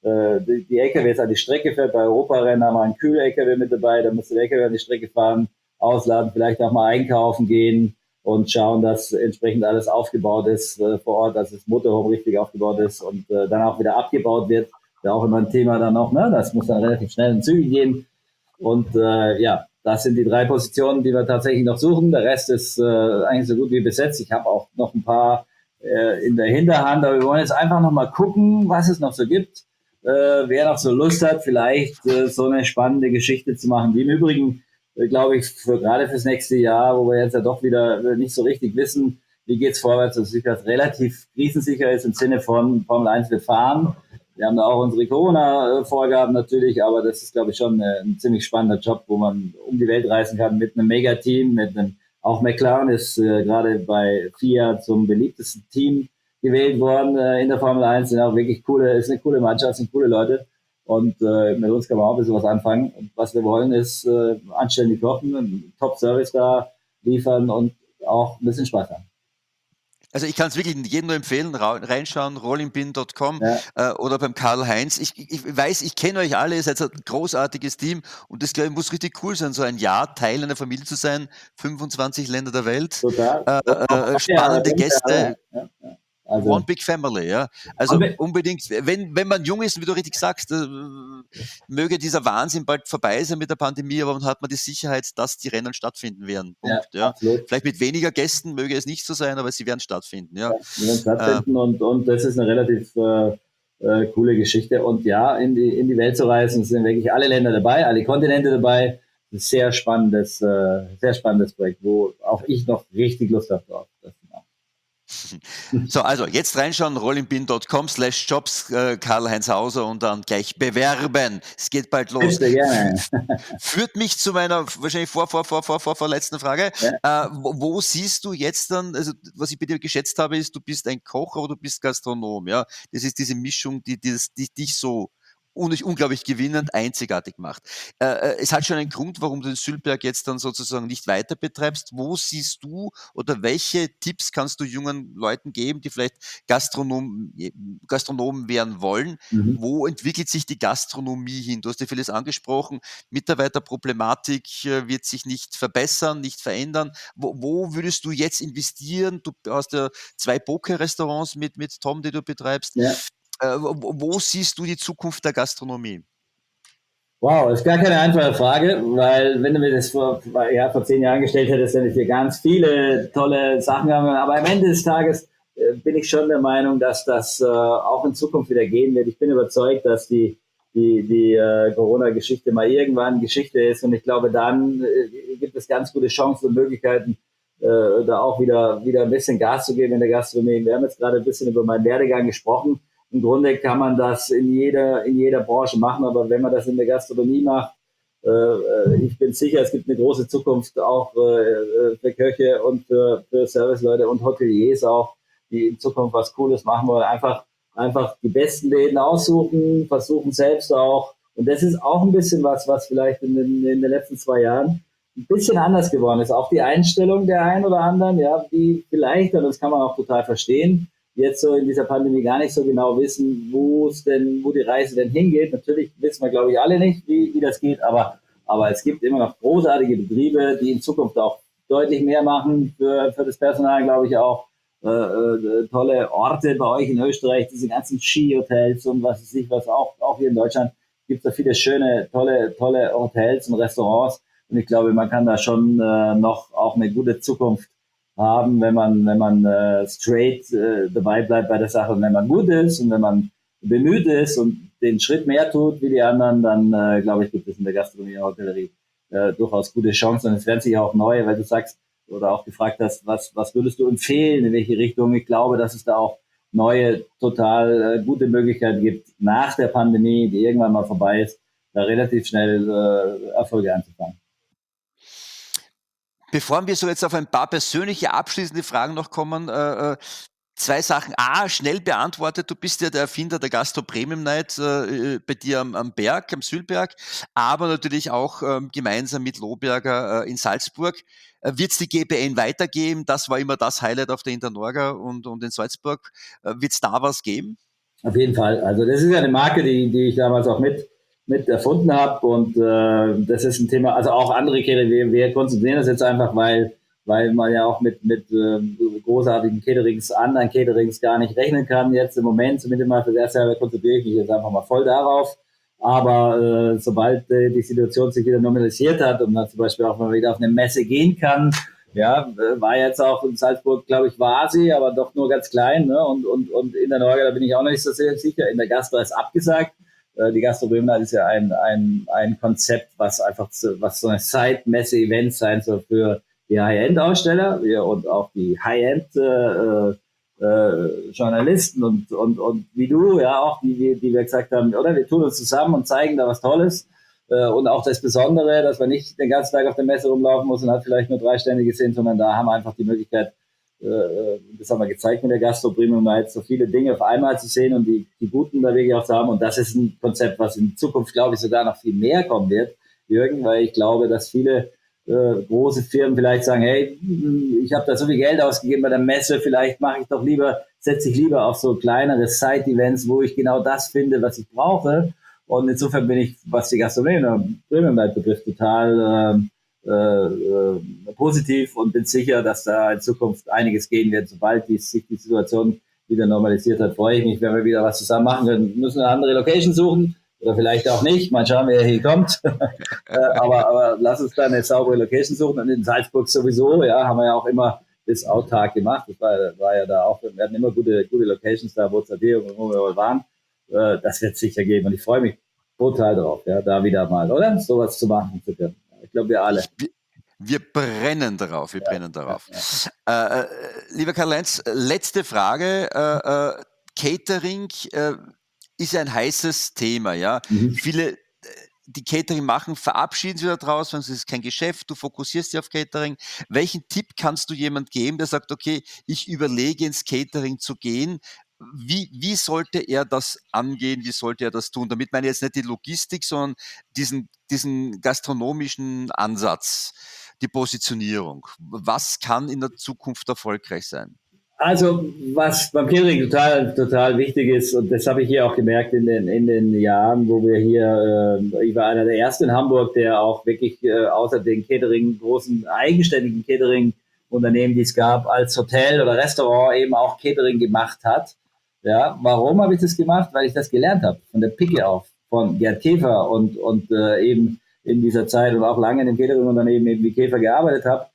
äh, die, die L K Ws an die Strecke fährt. Bei Europarennen haben wir einen kühlen L K W mit dabei, da muss der L K W an die Strecke fahren, ausladen, vielleicht auch mal einkaufen gehen und schauen, dass entsprechend alles aufgebaut ist äh, vor Ort, dass das Motorhome richtig aufgebaut ist und äh, dann auch wieder abgebaut wird. Da auch immer ein Thema dann noch, ne? Das muss dann relativ schnell und zügig gehen. Und äh, ja, das sind die drei Positionen, die wir tatsächlich noch suchen. Der Rest ist äh, eigentlich so gut wie besetzt. Ich habe auch noch ein paar äh, in der Hinterhand, aber wir wollen jetzt einfach noch mal gucken, was es noch so gibt. Äh, wer noch so Lust hat, vielleicht äh, so eine spannende Geschichte zu machen. Wie im Übrigen, äh, glaube ich, für, gerade fürs nächste Jahr, wo wir jetzt ja doch wieder äh, nicht so richtig wissen, wie geht's vorwärts, dass sich das relativ krisensicher ist im Sinne von Formel eins wird fahren. Wir haben da auch unsere Corona-Vorgaben natürlich, aber das ist, glaube ich, schon ein ziemlich spannender Job, wo man um die Welt reisen kann mit einem Megateam, mit einem, auch McLaren ist äh, gerade bei F I A zum beliebtesten Team gewählt worden äh, in der Formel eins, sind auch wirklich coole, ist eine coole Mannschaft, sind coole Leute und äh, mit uns kann man auch ein bisschen was anfangen. Und was wir wollen, ist äh, anständig kochen, einen Top-Service da liefern und auch ein bisschen Spaß haben. Also ich kann es wirklich jedem nur empfehlen, reinschauen, rollin pin punkt com Ja. äh, oder beim Karl-Heinz. Ich, ich weiß, ich kenne euch alle, ihr seid ein großartiges Team und das, glaube ich, muss richtig cool sein, so ein Jahr Teil einer Familie zu sein, fünfundzwanzig Länder der Welt, Total. äh, äh, spannende Ja, Gäste. ja, ja. Also, One Big Family, ja. Also unbedingt, wenn, wenn man jung ist, wie du richtig sagst, äh, möge dieser Wahnsinn bald vorbei sein mit der Pandemie, aber dann hat man die Sicherheit, dass die Rennen stattfinden werden. Punkt, ja, ja. Absolut. Vielleicht mit weniger Gästen möge es nicht so sein, aber sie werden stattfinden. Ja, ja sie werden stattfinden äh, und, und das ist eine relativ äh, äh, coole Geschichte. Und ja, in die, in die Welt zu reisen, sind wirklich alle Länder dabei, alle Kontinente dabei. Ein sehr spannendes, äh, sehr spannendes Projekt, wo auch ich noch richtig Lust habe drauf. Das So, also jetzt reinschauen, rollin pin punkt com slash jobs, äh, Karl-Heinz Hauser und dann gleich bewerben. Es geht bald los. Bitte, gerne. Führt mich zu meiner wahrscheinlich vor, vor, vor, vor, vor, vorletzten Frage. Ja. Äh, wo, wo siehst du jetzt dann, also was ich bei dir geschätzt habe, ist, du bist ein Koch, aber du bist Gastronom, ja. Das ist diese Mischung, die, die, die dich so und unglaublich gewinnend, einzigartig macht. Äh, es hat schon einen Grund, warum du den Sülberg jetzt dann sozusagen nicht weiter betreibst. Wo siehst du oder welche Tipps kannst du jungen Leuten geben, die vielleicht Gastronom, Gastronomen werden wollen? Mhm. Wo entwickelt sich die Gastronomie hin? Du hast ja vieles angesprochen. Mitarbeiterproblematik wird sich nicht verbessern, nicht verändern. Wo, wo würdest du jetzt investieren? Du hast ja zwei Poke-Restaurants mit, mit Tom, die du betreibst. Ja. Äh, wo, wo siehst du die Zukunft der Gastronomie? Wow, ist gar keine einfache Frage, weil wenn du mir das vor, ja, vor zehn Jahren gestellt hättest, dann hätte ich dir ganz viele tolle Sachen haben. Aber am Ende des Tages äh, bin ich schon der Meinung, dass das äh, auch in Zukunft wieder gehen wird. Ich bin überzeugt, dass die, die, die äh, Corona-Geschichte mal irgendwann Geschichte ist. Und ich glaube, dann äh, gibt es ganz gute Chancen und Möglichkeiten, äh, da auch wieder, wieder ein bisschen Gas zu geben in der Gastronomie. Wir haben jetzt gerade ein bisschen über meinen Werdegang gesprochen. Im Grunde kann man das in jeder, in jeder Branche machen, aber wenn man das in der Gastronomie macht, äh, ich bin sicher, es gibt eine große Zukunft auch äh, für Köche und für, für Serviceleute und Hoteliers auch, die in Zukunft was Cooles machen wollen. Einfach, einfach die besten Läden aussuchen, versuchen selbst auch. Und das ist auch ein bisschen was, was vielleicht in den, in den letzten zwei Jahren ein bisschen anders geworden ist. Auch die Einstellung der einen oder anderen, ja, die vielleicht, und das kann man auch total verstehen, jetzt so in dieser Pandemie gar nicht so genau wissen, wo es denn, wo die Reise denn hingeht. Natürlich wissen wir, glaube ich, alle nicht, wie, wie das geht, aber, aber es gibt immer noch großartige Betriebe, die in Zukunft auch deutlich mehr machen für, für das Personal, glaube ich auch. Äh, äh, tolle Orte bei euch in Österreich, diese ganzen Skihotels und was weiß ich, was auch, auch hier in Deutschland gibt es da viele schöne, tolle, tolle Hotels und Restaurants. Und ich glaube, man kann da schon äh, noch auch eine gute Zukunft haben, wenn man, wenn man äh, straight äh, dabei bleibt bei der Sache und wenn man gut ist und wenn man bemüht ist und den Schritt mehr tut wie die anderen, dann äh, glaube ich, gibt es in der Gastronomie und Hotellerie äh, durchaus gute Chancen und es werden sich auch neue, weil du sagst oder auch gefragt hast, was, was würdest du empfehlen, in welche Richtung? Ich glaube, dass es da auch neue, total äh, gute Möglichkeiten gibt, nach der Pandemie, die irgendwann mal vorbei ist, da relativ schnell äh, Erfolge anzufangen. Bevor wir so jetzt auf ein paar persönliche abschließende Fragen noch kommen, äh, zwei Sachen. A, schnell beantwortet, du bist ja der Erfinder der Gastro Premium Night äh, bei dir am, am Berg, am Sülberg, aber natürlich auch ähm, gemeinsam mit Lohberger äh, in Salzburg. Äh, Wird es die G B N weitergeben? Das war immer das Highlight auf der Internorga und, und in Salzburg. Äh, Wird es da was geben? Auf jeden Fall. Also das ist ja eine Marke, die, die ich damals auch mit, mit erfunden habe und äh, das ist ein Thema, also auch andere Catering, wir, wir konzentrieren das jetzt einfach, weil weil man ja auch mit mit äh, großartigen Caterings, anderen Caterings gar nicht rechnen kann. Jetzt im Moment, zumindest mal für das erste Jahr, konzentriere ich mich jetzt einfach mal voll darauf. Aber äh, sobald äh, die Situation sich wieder normalisiert hat und man zum Beispiel auch mal wieder auf eine Messe gehen kann, ja, äh, war jetzt auch in Salzburg, glaube ich, war sie, aber doch nur ganz klein, ne? Und und und in der Norge, da bin ich auch noch nicht so sehr sicher. In der Gastro ist abgesagt. Äh, die Gastro Bremen ist ja ein ein ein Konzept, was einfach zu, was so eine Side-Messe-Event sein soll für die High-End-Aussteller und auch die High-End äh, äh, Journalisten und, und, und wie du, ja auch, die, die, die wir gesagt haben, oder wir tun uns zusammen und zeigen da was Tolles äh, und auch das Besondere, dass man nicht den ganzen Tag auf der Messe rumlaufen muss und hat vielleicht nur drei Stände gesehen, sondern da haben wir einfach die Möglichkeit, äh, das haben wir gezeigt mit der Gastro Premium Night, so viele Dinge auf einmal zu sehen und die, die guten da wirklich auch zu haben und das ist ein Konzept, was in Zukunft, glaube ich, sogar noch viel mehr kommen wird, Jürgen, weil ich glaube, dass viele Äh, große Firmen vielleicht sagen, hey, ich habe da so viel Geld ausgegeben bei der Messe, vielleicht mache ich doch lieber, setze ich lieber auf so kleinere Side-Events, wo ich genau das finde, was ich brauche. Und insofern bin ich, was die Gastronomie Premium Night betrifft, total äh, äh, positiv und bin sicher, dass da in Zukunft einiges gehen wird. Sobald die, sich die Situation wieder normalisiert hat, freue ich mich, wenn wir wieder was zusammen machen können. Wir müssen eine andere Location suchen. Oder vielleicht auch nicht. Mal schauen, wer hier kommt. äh, aber, aber lass uns da eine saubere Location suchen. Und in Salzburg sowieso, ja, haben wir ja auch immer das autark gemacht. Das war, war ja da auch, wir hatten immer gute, gute Locations da, wo Zadeo und wo wir waren. Äh, das wird es sicher geben. Und ich freue mich total drauf, ja, da wieder mal, oder? Sowas zu machen zu können. Ich glaube, wir alle. Wir, wir brennen darauf, wir ja, brennen darauf. Ja, ja. Äh, lieber Karl-Heinz, letzte Frage. Äh, äh, Catering, äh, ist ja ein heißes Thema, ja. Mhm. Viele, die Catering machen, verabschieden sich da draus, wenn es ist kein Geschäft, du fokussierst dich auf Catering. Welchen Tipp kannst du jemand geben, der sagt, okay, ich überlege ins Catering zu gehen? Wie, wie sollte er das angehen? Wie sollte er das tun? Damit meine ich jetzt nicht die Logistik, sondern diesen, diesen gastronomischen Ansatz, die Positionierung. Was kann in der Zukunft erfolgreich sein? Also, was beim Catering total, total wichtig ist, und das habe ich hier auch gemerkt in den, in den Jahren, wo wir hier, äh, ich war einer der ersten in Hamburg, der auch wirklich äh, außer den Catering, großen eigenständigen Catering-Unternehmen, die es gab, als Hotel oder Restaurant eben auch Catering gemacht hat. Ja, warum habe ich das gemacht? Weil ich das gelernt habe, von der Picke auf, von Gerd Käfer und, und äh, eben in dieser Zeit und auch lange in dem Catering-Unternehmen eben wie Käfer gearbeitet habe.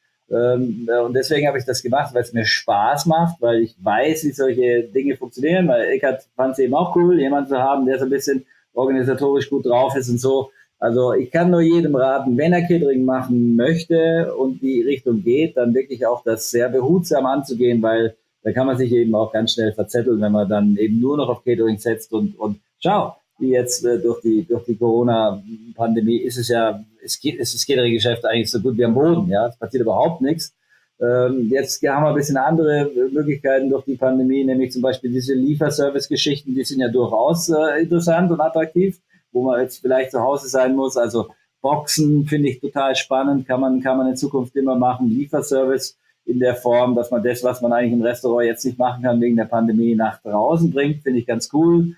Und deswegen habe ich das gemacht, weil es mir Spaß macht, weil ich weiß, wie solche Dinge funktionieren, weil Eckart fand es eben auch cool, jemanden zu haben, der so ein bisschen organisatorisch gut drauf ist und so. Also ich kann nur jedem raten, wenn er Catering machen möchte und die Richtung geht, dann wirklich auch das sehr behutsam anzugehen, weil da kann man sich eben auch ganz schnell verzetteln, wenn man dann eben nur noch auf Catering setzt und, und schau, wie jetzt äh, durch die durch die Corona-Pandemie ist es ja, es geht, ist das Catering-Geschäft eigentlich so gut wie am Boden, ja, es passiert überhaupt nichts. Ähm, jetzt haben wir ein bisschen andere Möglichkeiten durch die Pandemie, nämlich zum Beispiel diese Lieferservice-Geschichten, die sind ja durchaus äh, interessant und attraktiv, wo man jetzt vielleicht zu Hause sein muss. Also Boxen finde ich total spannend, kann man kann man in Zukunft immer machen. Lieferservice in der Form, dass man das, was man eigentlich im Restaurant jetzt nicht machen kann wegen der Pandemie, nach draußen bringt, finde ich ganz cool.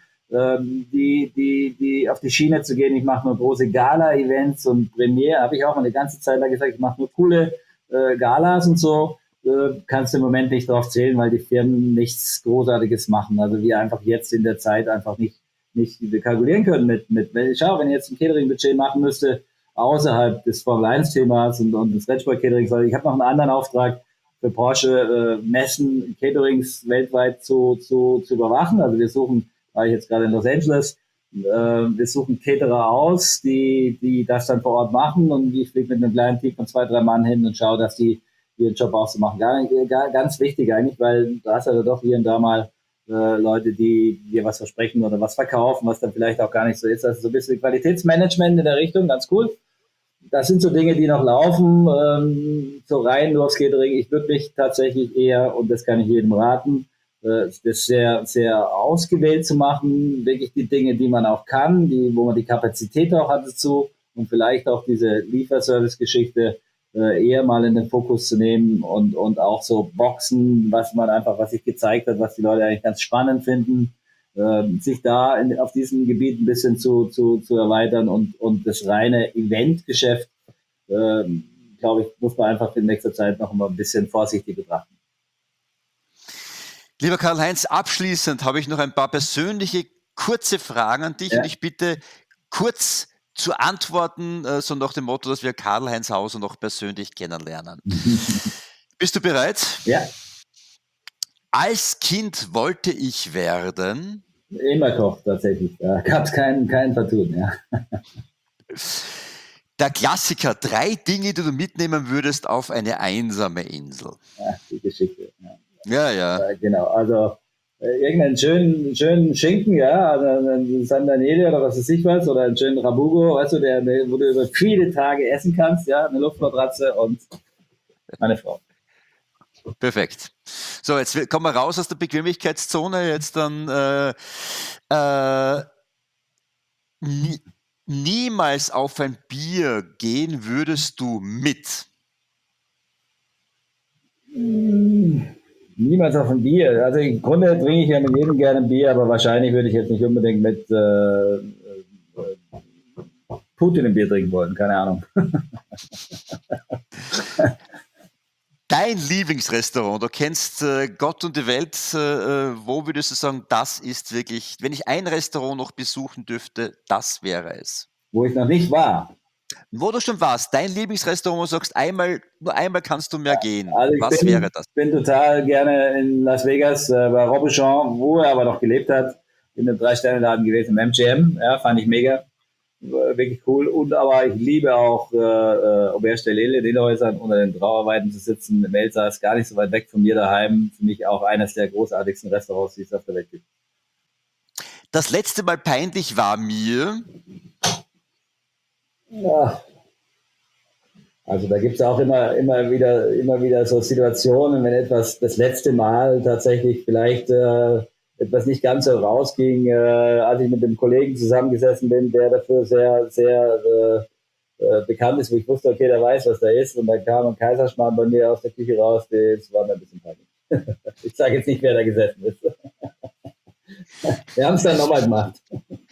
Die, die, die auf die Schiene zu gehen, ich mache nur große Gala-Events und Premiere, habe ich auch mal eine ganze Zeit lang gesagt, ich mache nur coole äh, Galas und so, äh, kannst du im Moment nicht drauf zählen, weil die Firmen nichts Großartiges machen, also wir einfach jetzt in der Zeit einfach nicht, nicht kalkulieren können mit, mit, wenn ich schau, wenn ich jetzt ein Catering-Budget machen müsste, außerhalb des Formel eins Themas und, und des Rennsport-Caterings, weil ich habe noch einen anderen Auftrag für Porsche, äh, Messen, Caterings weltweit zu, zu, zu überwachen, also wir suchen war ich jetzt gerade in Los Angeles. Äh, wir suchen Caterer aus, die, die das dann vor Ort machen und ich fliege mit einem kleinen Team von zwei, drei Mann hin und schaue, dass die ihren Job auch so machen. Gar, gar, ganz wichtig eigentlich, weil da hast du ja doch hier und da mal äh, Leute, die dir was versprechen oder was verkaufen, was dann vielleicht auch gar nicht so ist. Also so ein bisschen Qualitätsmanagement in der Richtung, ganz cool. Das sind so Dinge, die noch laufen, ähm, so rein nur aufs Catering. Ich würde mich tatsächlich eher, und das kann ich jedem raten, das sehr, sehr ausgewählt zu machen, wirklich die Dinge, die man auch kann, die, wo man die Kapazität auch hat dazu und vielleicht auch diese Lieferservice-Geschichte äh, eher mal in den Fokus zu nehmen und, und auch so Boxen, was man einfach, was sich gezeigt hat, was die Leute eigentlich ganz spannend finden, äh, sich da in, auf diesem Gebiet ein bisschen zu, zu, zu erweitern und, und das reine Eventgeschäft, äh, glaube ich, muss man einfach in nächster Zeit noch mal ein bisschen vorsichtig betrachten. Lieber Karl-Heinz, abschließend habe ich noch ein paar persönliche, kurze Fragen an dich, ja. Und ich bitte kurz zu antworten, äh, so nach dem Motto, dass wir Karl-Heinz Hauser noch persönlich kennenlernen. Bist du bereit? Ja. Als Kind wollte ich werden? Immer Koch, tatsächlich. Da gab es keinen, keinen Vertun, ja. Der Klassiker, drei Dinge, die du mitnehmen würdest auf eine einsame Insel. Ja, die Geschichte. Ja, ja. ja. ja genau, also äh, irgendeinen schönen, schönen Schinken, ja, also einen San Daniele oder was weiß ich was, oder einen schönen Rabugo, weißt du, der, der, wo du über viele Tage essen kannst, ja, eine Luftmatratze und meine Frau. Perfekt. So, jetzt kommen wir raus aus der Bequemlichkeitszone, jetzt dann äh, äh, nie, niemals auf ein Bier gehen würdest du mit? Niemals auf ein Bier. Also im Grunde trinke ich ja mit jedem gerne ein Bier, aber wahrscheinlich würde ich jetzt nicht unbedingt mit äh, äh, Putin ein Bier trinken wollen, keine Ahnung. Dein Lieblingsrestaurant, du kennst äh, Gott und die Welt, äh, wo würdest du sagen, das ist wirklich, wenn ich ein Restaurant noch besuchen dürfte, das wäre es? Wo ich noch nicht war. Wo du schon warst, dein Lieblingsrestaurant, wo du sagst, einmal, nur einmal kannst du mehr gehen. Also Was bin, wäre das? Ich bin total gerne in Las Vegas äh, bei Robuchon, wo er aber noch gelebt hat, in einem Drei-Sterne-Laden gewesen, im M G M, ja, fand ich mega. Wirklich cool. Und aber ich liebe auch äh, Auberge de Lille, in den Häusern unter den Trauerweiden zu sitzen. Melza ist gar nicht so weit weg von mir daheim. Für mich auch eines der großartigsten Restaurants, die es auf der Welt gibt. Das letzte Mal peinlich war mir... Ja. Also da gibt es auch immer, immer, wieder, immer wieder so Situationen, wenn etwas das letzte Mal tatsächlich vielleicht... Äh, etwas nicht ganz so rausging, äh, als ich mit dem Kollegen zusammengesessen bin, der dafür sehr, sehr äh, äh, bekannt ist, wo ich wusste, okay, der weiß, was da ist. Und dann kam ein Kaiserschmarrn bei mir aus der Küche raus, das war mir ein bisschen peinlich. Ich sage jetzt nicht, wer da gesessen ist. Wir haben es dann nochmal gemacht.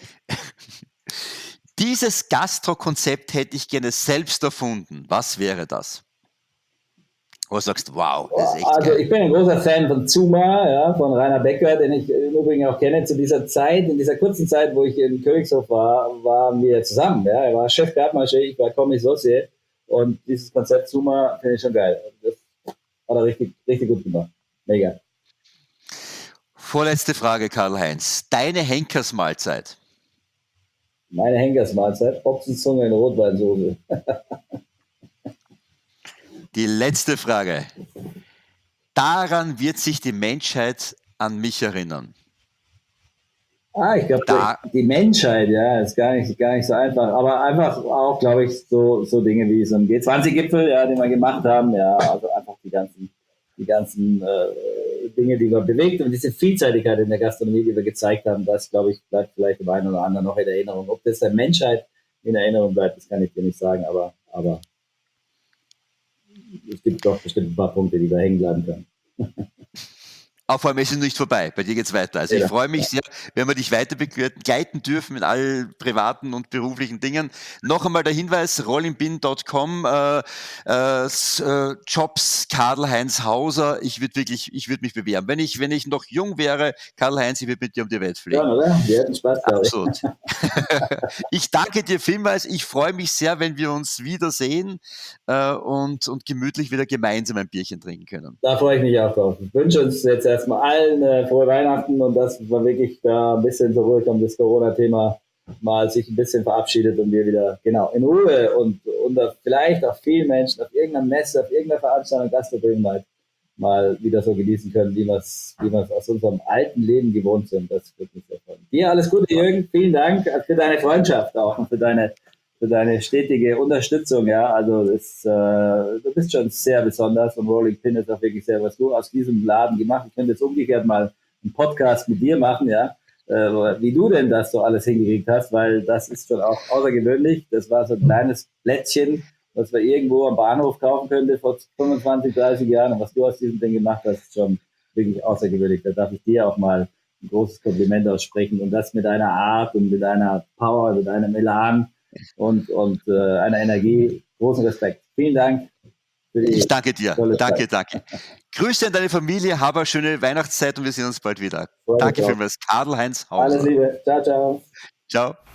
Dieses Gastro-Konzept hätte ich gerne selbst erfunden. Was wäre das? Wo du sagst, wow, das ist echt Also geil. Ich bin ein großer Fan von Zuma, ja, von Rainer Becker, den ich im Übrigen auch kenne. Zu dieser Zeit, in dieser kurzen Zeit, wo ich in Königshof war, waren wir zusammen. Ja. Er war Chef Gartmarsche, ich war Commis Socie. Und dieses Konzept Zuma finde ich schon geil. Das hat er richtig, richtig gut gemacht. Mega. Vorletzte Frage, Karl-Heinz. Deine Henkersmahlzeit? Meine Henkersmahlzeit? Ochsenzunge in Rotweinsoße. Die letzte Frage. Daran wird sich die Menschheit an mich erinnern. Ah, ich glaube, die Menschheit, ja, ist gar nicht, gar nicht so einfach. Aber einfach auch, glaube ich, so, so Dinge wie so ein G zwanzig Gipfel, ja, den wir gemacht haben. Ja, also einfach die ganzen, die ganzen äh, Dinge, die wir bewegt und diese Vielseitigkeit in der Gastronomie, die wir gezeigt haben, das, glaube ich, bleibt vielleicht dem einen oder anderen noch in Erinnerung. Ob das der Menschheit in Erinnerung bleibt, das kann ich dir nicht sagen, aber, aber es gibt doch bestimmt ein paar Punkte, die da hängen bleiben können. Auch vor allem ist es nicht vorbei. Bei dir geht es weiter. Also ja, ich freue mich sehr, wenn wir dich weiter begleiten dürfen in all privaten und beruflichen Dingen. Noch einmal der Hinweis, rollin bin punkt com, äh, äh, Jobs, Karl-Heinz Hauser. Ich würde wirklich, ich würde mich bewerben. Wenn ich, wenn ich noch jung wäre, Karl-Heinz, ich würde mit dir um die Welt fliegen. Ja, oder? Wir hätten Spaß, glaube ich. Absolut. Ich danke dir vielmals. Ich freue mich sehr, wenn wir uns wiedersehen äh, und, und gemütlich wieder gemeinsam ein Bierchen trinken können. Da freue ich mich auch drauf. Ich wünsche uns jetzt erstmal allen äh, frohe Weihnachten und dass man wirklich da ein bisschen so ruhig um das Corona-Thema mal sich ein bisschen verabschiedet und wir wieder genau in Ruhe und unter vielleicht auch vielen Menschen auf irgendeiner Messe, auf irgendeiner Veranstaltung Gastronomie mal wieder so genießen können, wie wir es wie wir's aus unserem alten Leben gewohnt sind. Das wird mich sehr freuen. Dir alles Gute, Jürgen. Vielen Dank für deine Freundschaft auch und für deine für deine stetige Unterstützung, ja, also das, äh, du bist schon sehr besonders und Rolling Pin ist auch wirklich sehr, was du aus diesem Laden gemacht. Ich könnte jetzt umgekehrt mal einen Podcast mit dir machen, ja, äh, wie du denn das so alles hingekriegt hast, weil das ist schon auch außergewöhnlich. Das war so ein kleines Plätzchen, was man irgendwo am Bahnhof kaufen könnte vor fünfundzwanzig, dreißig Jahren und was du aus diesem Ding gemacht hast, ist schon wirklich außergewöhnlich. Da darf ich dir auch mal ein großes Kompliment aussprechen und das mit einer Art und mit einer Power, mit einem Elan und, und äh, einer Energie. Großen Respekt. Vielen Dank. Ich danke dir. Danke, danke. Grüße an deine Familie, habe eine schöne Weihnachtszeit und wir sehen uns bald wieder. Danke vielmals. Karl-Heinz Hauser. Alles Liebe. Ciao, ciao. Ciao.